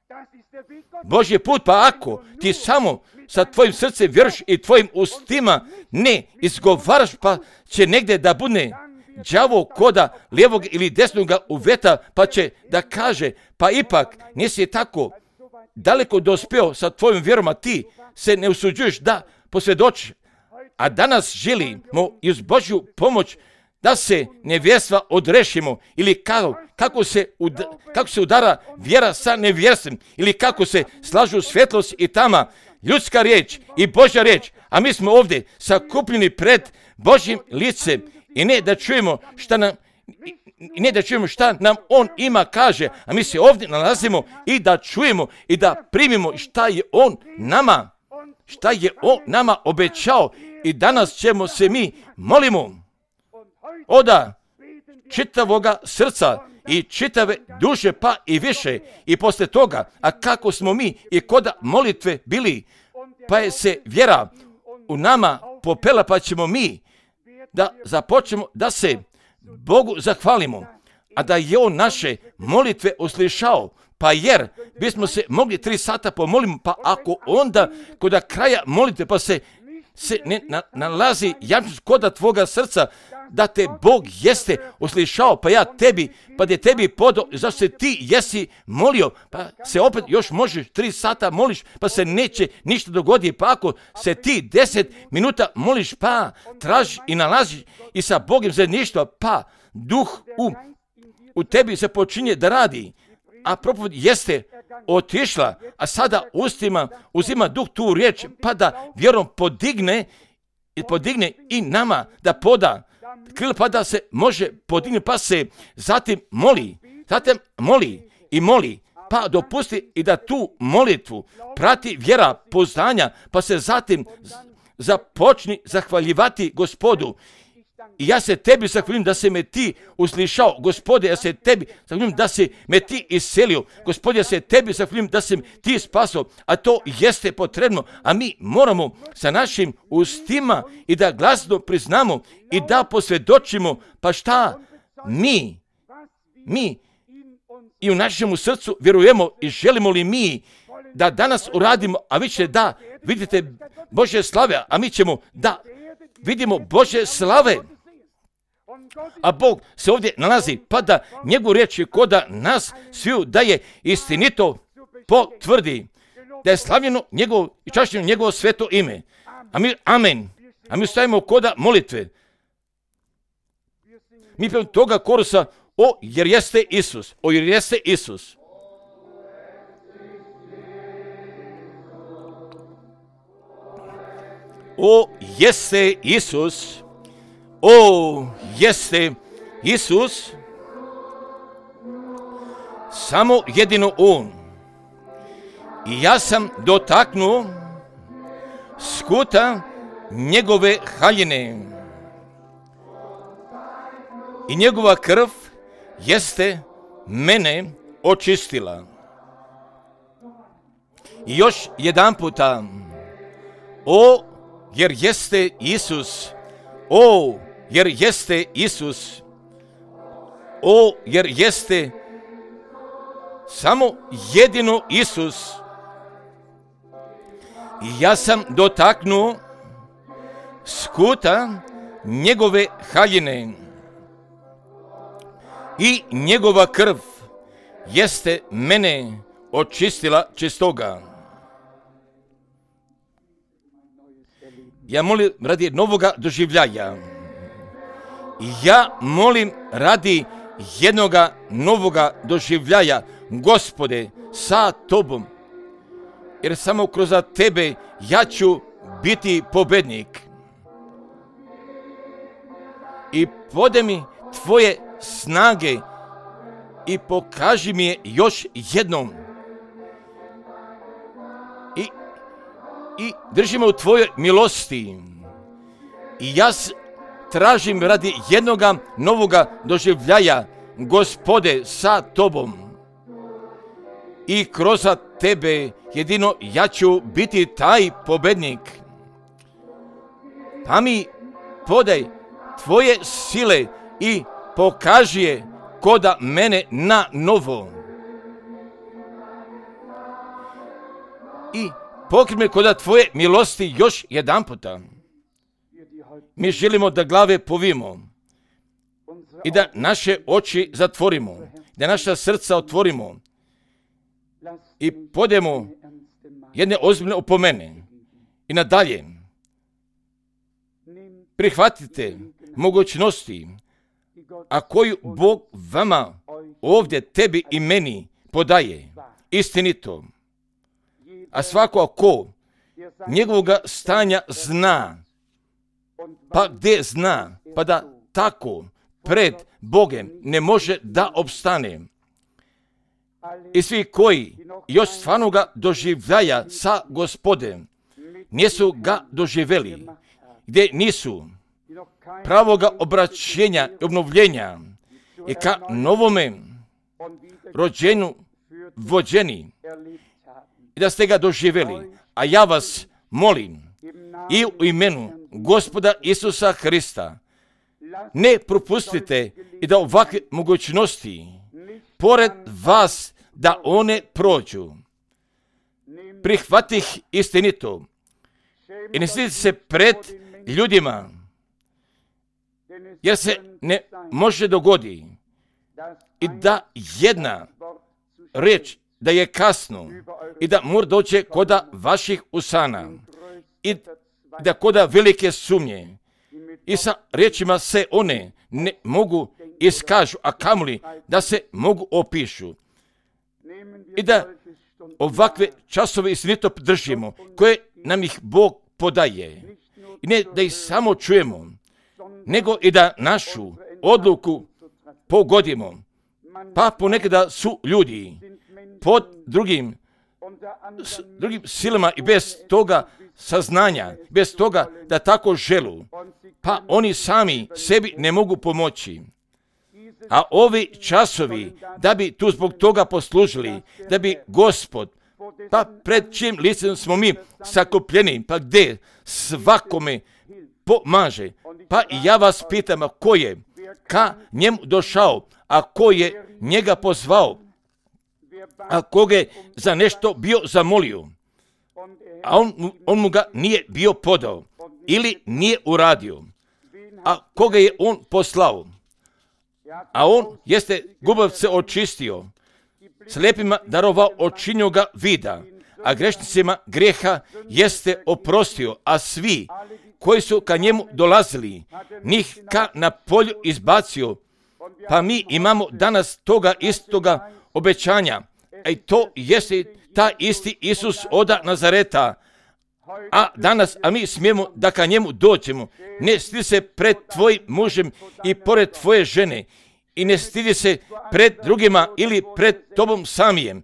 Božji put. Pa ako ti samo sa tvojim srcem vjeruješ i tvojim ustima ne izgovaraš, pa će negdje da bude đavo koda lijevog ili desnog uveta, pa će da kaže, pa ipak nisi tako daleko dospio sa tvojim vjerom, a ti se ne usuđuješ da posvjedočiš. A danas želimo i uz Božju pomoć da se nevjerstva odrešimo, ili kako, kako, se ud, kako se udara vjera sa nevjerstvom, ili kako se slažu svjetlost i tama, ljudska riječ i Božja riječ, a mi smo ovdje sakupljeni pred Božjim licem i ne da čujemo šta nam i ne da čujemo šta nam on ima kaže, a mi se ovdje nalazimo i da čujemo i da primimo šta je on nama, šta je on nama obećao. I danas ćemo se mi molimo oda čitavoga srca i čitave duše, pa i više. I poslije toga, a kako smo mi i koda molitve bili, pa je se vjera u nama popela, pa ćemo mi da započnemo da se Bogu zahvalimo, a da je on naše molitve uslišao. Pa jer bismo se mogli tri sata pomolimo, pa ako onda kod kraja molitve pa se se ne na, nalazi jamčnost koda tvoga srca da te Bog jeste uslišao, pa ja tebi, pa da tebi podao, zašto se ti jesi molio, pa se opet još možeš tri sata moliš, pa se neće ništa dogoditi. Pa ako se ti deset minuta moliš, pa tražiš i nalaziš i sa Bogom zajedništva, pa duh u, u tebi se počinje da radi, a propoved jeste otišla, a sada ustima uzima duh tu riječ, pa da vjerom podigne i podigne i nama da poda krila, pa da se može podignuti, pa se zatim moli, zatim moli i moli, pa dopusti i da tu molitvu prati vjera poznanja, pa se zatim započni zahvaljivati Gospodu. I ja se tebi zahvaljujem da se me ti uslišao, Gospode, ja se tebi zahvaljujem da se me ti iscelio, Gospode, ja se tebi zahvaljujem da se ti spasao, a to jeste potrebno, a mi moramo sa našim ustima i da glasno priznamo i da posvjedočimo, pa šta mi, mi i u našemu srcu vjerujemo i želimo li mi da danas uradimo, a vi ćete da vidite Božje slave, a mi ćemo da vidimo Božje slave. A Bog se ovdje nalazi, pa da njegovu riječ koda nas sviju da je istinito potvrdi, da je slavljeno njegovo i čašćeno njegovo sveto ime. A mi, amen. A mi stavimo koda molitve. Mi pevamo toga korusa, o jer jeste Isus, o jer jeste Isus. O jeste Isus, o jeste Isus, samo jedino on. I ja sam dotaknuo skuta njegove haljine. I njegova krv jeste mene očistila. I još jedan puta, o jer jeste Isus, o jer jeste Isus, o jer jeste samo jedino Isus. I ja sam dotaknuo skuta njegove haljine i njegova krv jeste mene očistila čistoga. Ja molim radi novoga doživljaja. Ja molim radi jednoga novoga doživljaja, Gospode, sa Tobom. Jer samo kroz Tebe ja ću biti pobednik. I podaj mi Tvoje snage i pokaži mi je još jednom. I, i drži me u Tvojoj milosti. I ja tražim radi jednoga novoga doživljaja, Gospode, sa Tobom. I kroz Tebe jedino ja ću biti taj pobednik. Pa mi podaj Tvoje sile i pokaži je koda mene na novo. I pokri me koda Tvoje milosti još jedan puta. Mi želimo da glave povimo i da naše oči zatvorimo, da naša srca otvorimo i podemo jedne ozbiljne opomene. I nadalje prihvatite mogućnosti, a koju Bog vama ovdje, tebi i meni podaje istinito. A svako ko njegovoga stanja zna, pa gdje zna, pa da tako pred Bogem ne može da opstane. I svi koji još stvarnoga doživljaja sa Gospodem nisu ga doživjeli, gdje nisu pravoga obraćenja i obnovljenja i ka novome rođenju vođeni i da ste ga doživjeli. A ja vas molim i u imenu Gospoda Isusa Hrista, ne propustite i da ovakve mogućnosti pored vas da one prođu. Prihvati ih istinito i ne stidite se pred ljudima, jer se ne može dogodi i da jedna reč da je kasno i da mora doći koda vaših usana i da koda velike sumnje i sa riječima se one ne mogu iskažu, a kamoli da se mogu opišu. I da ovakve časove istinito držimo, koje nam ih Bog podaje. I ne da ih samo čujemo, nego i da našu odluku pogodimo. Pa ponekada su ljudi pod drugim, s drugim silama i bez toga saznanja, bez toga da tako želu, pa oni sami sebi ne mogu pomoći. A ovi časovi, da bi tu zbog toga poslužili, da bi Gospod, pa pred čim licem smo mi sakupljeni, pa gdje svakome pomaže. Pa i ja vas pitam, a ko je ka njemu došao, a ko je njega pozvao, a koga je za nešto bio zamolio, a on, on mu ga nije bio podao ili nije uradio, a koga je on poslao, a on jeste gubavce očistio, slijepima darovao očinjoga vida, a grešnicima grijeha jeste oprostio, a svi koji su ka njemu dolazili, njih ka na polju izbacio. Pa mi imamo danas toga istoga obećanja, a i to jeste ta isti Isus oda Nazareta. A danas, a mi smijemo da ka njemu dođemo. Ne stidi se pred tvojim mužem i pored tvoje žene. I ne stidi se pred drugima ili pred tobom samijem.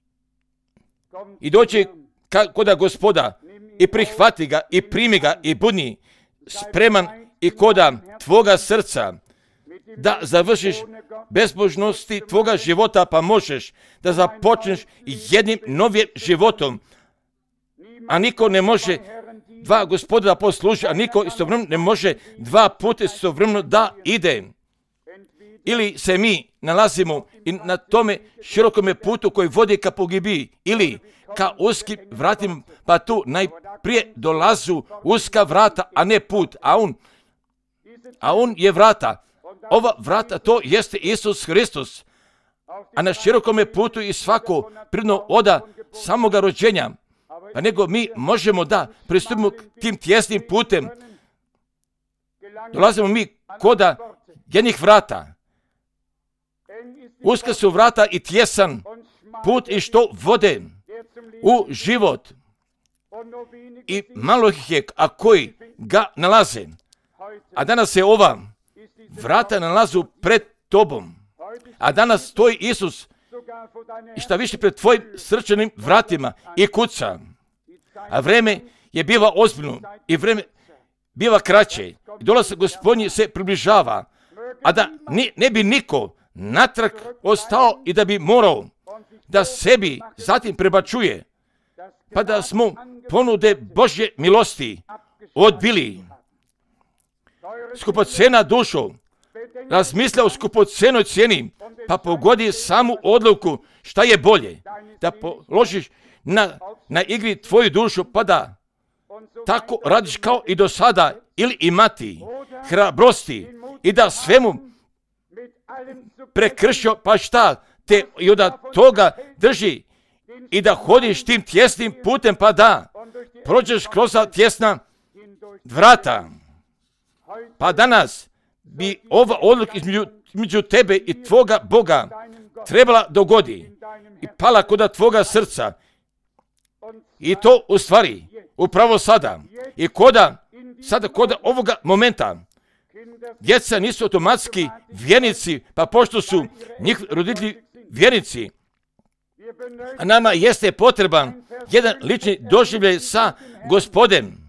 I dođi koda Gospoda i prihvati ga i primi ga i budi spreman i koda tvoga srca da završiš bezbožnosti tvoga života, pa možeš da započneš jednim novim životom. A niko ne može dva Gospoda da posluži, a niko istovremeno ne može dva puta istovremeno da ide. Ili se mi nalazimo i na tome širokome putu koji vodi ka pogibiji, ili ka uskim vratima, pa tu najprije dolazu uska vrata, a ne put, a on a on je vrata. Ova vrata, to jeste Isus Hristos. A na širokome putu i svako prirodno oda samoga rođenja. Pa nego mi možemo da pristupimo tim tjesnim putem. Dolazimo mi koda jednih vrata. Uska su vrata i tjesan put i što vode u život. I malo ih je, a koji ga nalaze. A danas se ova vrata nalazu pred tobom. A danas stoji Isus i šta više pred tvojim srčanim vratima i kuca. A vreme je biva ozbiljno i vreme biva kraće. I dolazak Gospodnji se približava. A da ne, ne bi niko natrag ostao i da bi morao da sebi zatim prebačuje. Pa da smo ponude Božje milosti odbili. Skupocena dušo, razmisle o skupocenoj cijeni, pa pogodi samu odluku šta je bolje. Da položiš na, na igri tvoju dušu, pa da tako radiš kao i do sada, ili imati hrabrosti i da svemu prekršio, pa šta te i od toga drži i da hodiš tim tjesnim putem, pa da prođeš kroz tjesna vrata. Pa danas bi ova odluka između, između tebe i tvoga Boga trebala dogodi i pala kod tvoga srca. I to u stvari, upravo sada. I koda, sada koda ovoga momenta, djeca nisu automatski vjernici, pa pošto su njih roditelji vjernici, a nama jeste potreban jedan lični doživljaj sa Gospodem.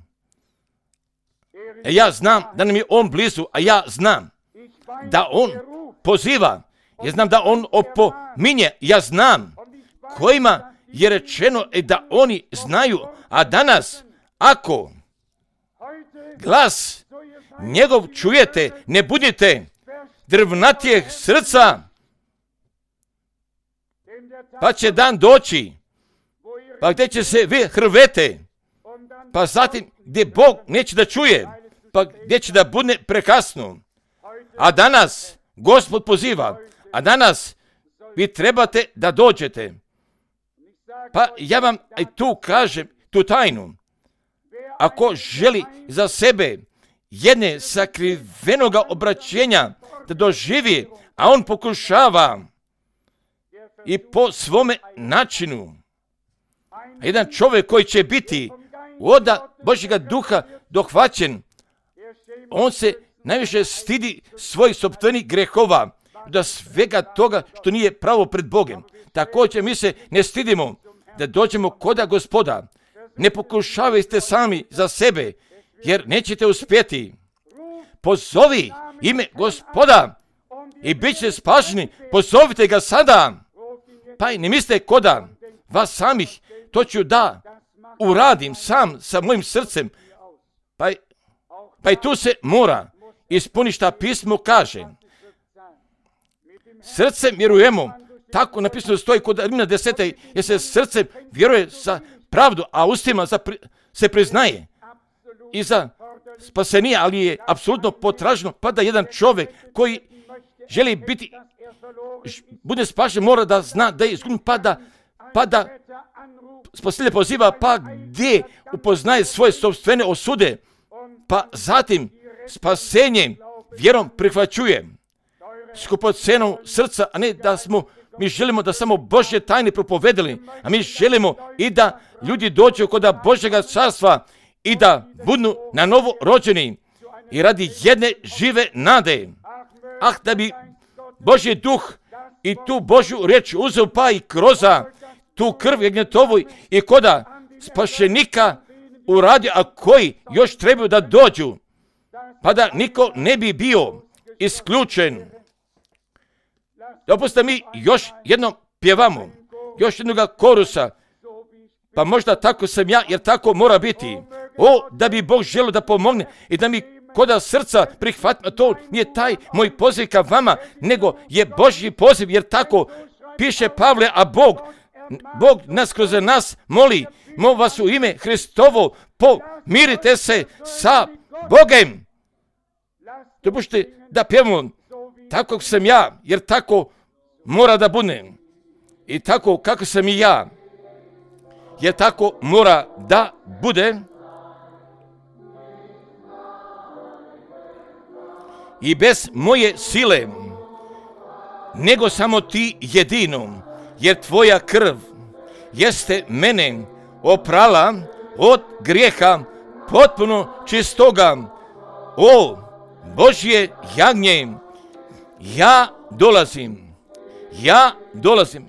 Ja znam da nam je on blizu, a ja znam da on poziva. Ja znam da on opominje. Ja znam kojima je rečeno da oni znaju. A danas, ako glas njegov čujete, ne budite drvnatijeg srca, pa će dan doći, pa gdje će se vi hrvete, pa zatim gdje Bog neće da čuje, pa gdje će da bude prekasno. A danas Gospod poziva, a danas vi trebate da dođete. Pa ja vam i tu kažem tu tajnu. Ako želi za sebe jedne sakrivenoga obraćenja da doživi, a on pokušava i po svome načinu, jedan čovjek koji će biti oda Božjega duha dohvaćen, on se najviše stidi svojih sopstvenih grehova, da svega toga što nije pravo pred Bogom. Također mi se ne stidimo da dođemo koda Gospoda. Ne pokušavajte sami za sebe, jer nećete uspjeti. Pozovi ime Gospoda i bit će spašeni. Pozovite ga sada. Pa i ne mislite koda vas samih, to ću da uradim sam sa mojim srcem. Pa, pa i tu se mora ispuniti šta pismo kaže. Srcem vjerujemo, tako napisano stoji kod Rimljana desete, jer se srcem vjeruje za pravdu, a ustima za pri, se priznaje i za spasenije, ali je apsolutno potraženo, pa da jedan čovjek koji želi biti, bude spašen, mora da zna da je izgubljen, pa da, pa da spasitelj poziva, pa gdje upoznaje svoje sopstvene osude, pa zatim spasenjem vjerom prihvaćuje skupocenom srca, a ne da smo, mi želimo da samo Božje tajne propovedali, a mi želimo i da ljudi dođu kod Božjega carstva i da budu na novo rođeni i radi jedne žive nade. Ah, da bi Božji duh i tu Božju riječ uzeo pa i kroz tu krv jagnjetovoj i koda spašenika uradio, a koji još trebaju da dođu, pa da niko ne bi bio isključen. Dopustite mi još jednom pjevamo, još jednoga korusa, pa možda tako sam ja, jer tako mora biti. O, da bi Bog želio da pomogne i da mi koda srca prihvatimo, to nije taj moj poziv ka vama, nego je Božji poziv, jer tako piše Pavle, a Bog, Bog nas kroz nas moli, molim vas u ime Hristovo, pomirite se sa Bogem. Dopušte da pjevamo tako kako sam ja, jer tako mora da bude. I tako kako sam i ja, jer tako mora da bude. I bez moje sile, nego samo ti jedino, jer tvoja krv jeste mene oprala od grijeha potpuno čistoga. O Božje jagnje, ja dolazim, ja dolazim.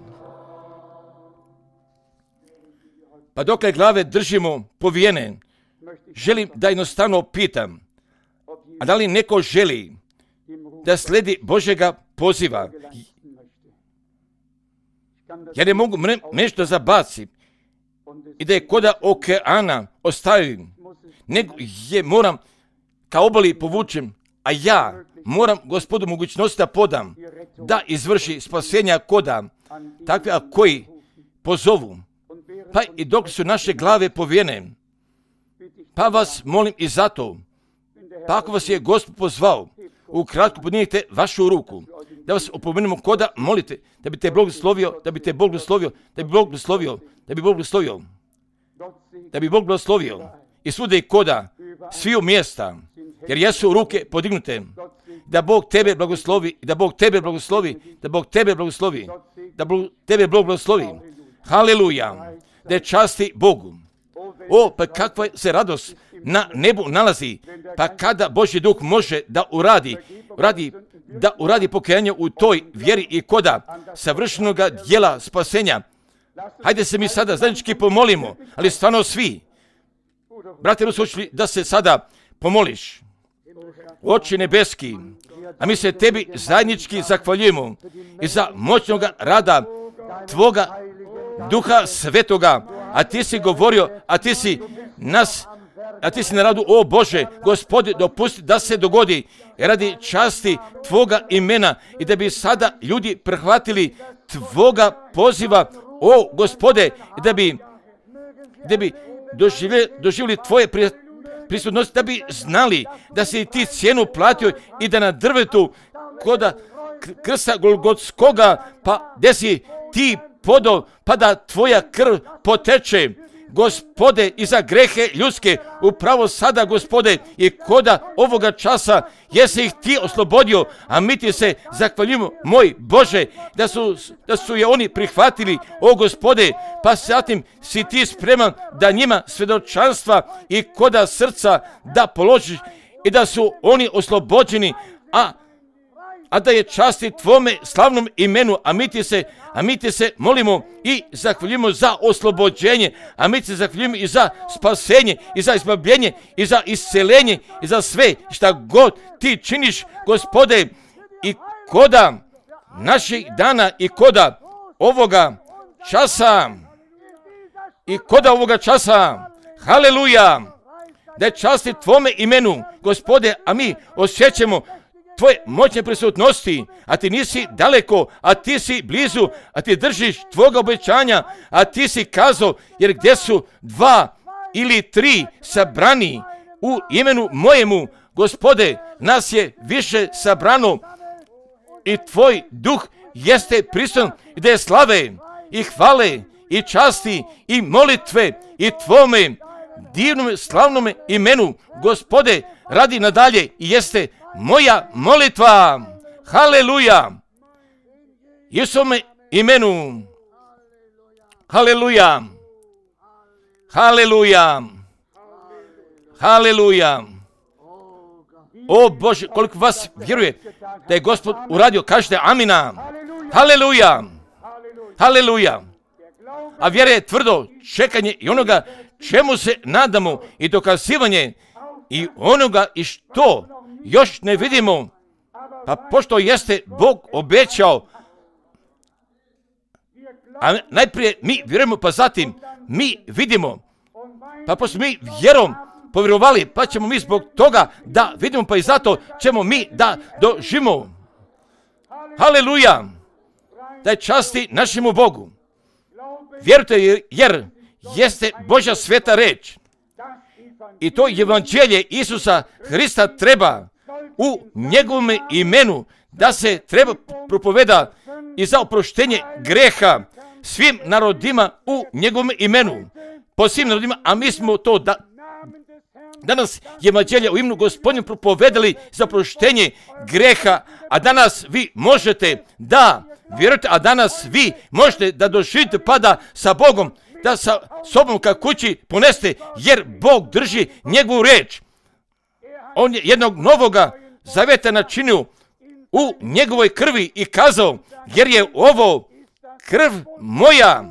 Pa dokle glave držimo povijene, želim da jednostavno pitam, a da li neko želi da sledi Božjega poziva? Ja ne mogu nešto zabaciti i da je koda okeana ostavim, nego je moram kao obali povučem, a ja moram Gospodu mogućnost da podam, da izvrši spasenja koda, takve a koji pozovu. Pa i dok su naše glave povijene, pa vas molim i zato, pa ako vas je Gospod pozvao, ukratko podignite vašu ruku, da vas opomenemo koda molite, da bi te Bog blagoslovio, da bi te Bog blagoslovio, da bi Bog blagoslovio, da bi Bog blagoslovio, da bi Bog blagoslovio. I svude i koda, sviju mjesta, jer jesu ruke podignute, da Bog tebe blagoslovi, da Bog tebe blagoslovi, da Bog tebe blagoslovi, da Bog tebe Bog blagoslovi. Haleluja, da je časti Bogu. O, pa kakva se radost na nebu nalazi, pa kada Božji duh može da uradi, uradi da uradi pokajanje u toj vjeri i koda savršenog djela spasenja. Hajde se mi sada zajednički pomolimo, ali stvarno svi. Brate, hoćeš da se sada pomoliš? Oče nebeski, a mi se tebi zajednički zahvaljujemo i za moćnog rada tvoga Duha Svetoga, a ti si govorio, a ti si nas, a ti si na radu, o Bože, Gospode, dopusti da se dogodi radi časti tvoga imena i da bi sada ljudi prihvatili tvoga poziva, o Gospode, i da bi, da bi doživjeli, doživjeli tvoje prisutnosti, da bi znali da si ti cijenu platio i da na drvetu koda krsta Golgotskoga, pa gdje si ti podao, pa da tvoja krv poteče, Gospode, i za grehe ljudske, upravo sada, Gospode, i koda ovoga časa jesi ih ti oslobodio, a mi ti se zahvaljujemo, moj Bože, da su, da su je oni prihvatili, o Gospode, pa zatim si ti spreman da njima svjedočanstva i koda srca da položiš i da su oni oslobođeni, a a da je časti tvome slavnom imenu, a mi ti se, a mi ti se molimo i zahvaljujemo za oslobođenje, a mi ti se zahvaljujemo i za spasenje, i za izbavljenje, i za isceljenje, i za sve šta god ti činiš, Gospode, i koda naših dana i koda ovoga časa, i koda ovoga časa, haleluja, da je časti tvome imenu, Gospode, a mi osjećamo tvoje moćne prisutnosti, a ti nisi daleko, a ti si blizu, a ti držiš tvoga obećanja, a ti si kazao, jer gdje su dva ili tri sabrani u imenu mojemu, Gospode, nas je više sabrano i tvoj duh jeste prisutan i da je slave i hvale i časti i molitve i tvome divnom slavnom imenu, Gospode, radi nadalje i jeste moja molitva. Haleluja. Jesome imenu. Haleluja. Haleluja. Haleluja. O Bože, koliko vas vjeruje da je Gospod uradio, kažete amina. Haleluja. Haleluja. A vjera je tvrdo čekanje i onoga čemu se nadamo i dokazivanje i onoga i što još ne vidimo, pa pošto jeste Bog obećao, a najprije mi vjerujemo, pa zatim mi vidimo, pa pošto mi vjerom povjerovali, pa ćemo mi zbog toga da vidimo, pa i zato ćemo mi da doživimo. Haleluja, da je časti našemu Bogu. Vjerujte, jer jeste Božja sveta reč. I to evanđelje Isusa Hrista treba u njegovom imenu, da se treba propoveda i za oproštenje greha svim narodima u njegovom imenu. Po svim narodima, a mi smo to da, danas je evanđelje u imenu Gospodnju propovedali za oproštenje greha, a danas vi možete da vjerujete, a danas vi možete da doživite pada sa Bogom, da sa sobom ka kući poneste, jer Bog drži njegovu reč. On je jednog novoga zaveta načinio u njegovoj krvi i kazao, jer je ovo krv moja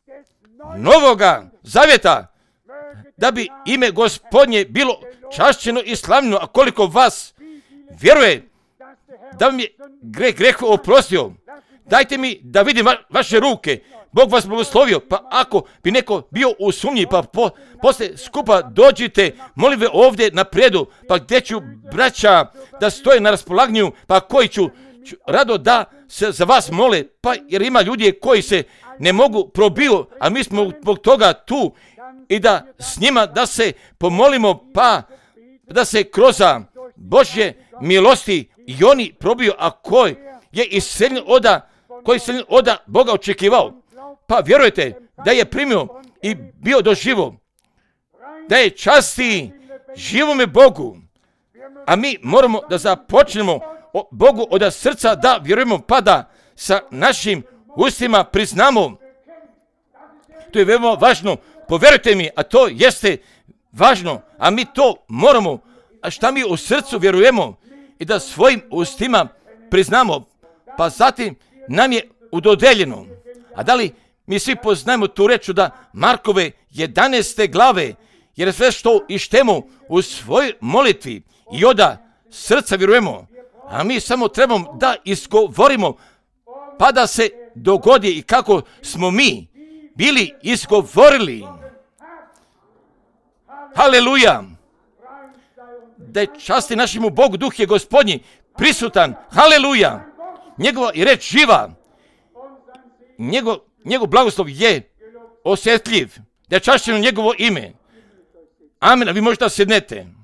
novoga zaveta, da bi ime Gospodnje bilo čašćeno i slavljeno. A koliko vas vjeruje da vam je greh grehu oprostio, dajte mi da vidim va, vaše ruke. Bog vas blagoslovio. Pa ako bi neko bio u sumnji, pa po, posle skupa dođite, molim ve ovdje na predu, pa gdje ću braća da stoje na raspolaganju, pa koji ću, ću rado da se za vas mole, pa jer ima ljudi koji se ne mogu probiju, a mi smo zbog toga tu i da s njima da se pomolimo, pa da se kroz Božje milosti i oni probiju, a koji je iseljen oda, koji je iseljen oda Boga očekivao. Pa vjerujete da je primio i bio doživo, da je časti živome Bogu, a mi moramo da započnemo Bogu od srca da vjerujemo, pa da sa našim ustima priznamo. To je veoma važno, povjerujte mi, a to jeste važno, a mi to moramo, a šta mi u srcu vjerujemo i da svojim ustima priznamo, pa zatim nam je udodeljeno. A da li mi svi poznajemo tu reču da Markove jedanaeste glave, jer sve što ištemo u svojoj molitvi i oda srca vjerujemo, a mi samo trebamo da izgovorimo, pa da se dogodi i kako smo mi bili izgovorili. Haleluja! Da je časti našemu Bogu, duh je Gospodnji prisutan. Haleluja! Njegova je reč živa. Njegov, njegov blagoslov je osjetljiv. Da je čašćeno njegovo ime. Amen. A vi možete da sednete.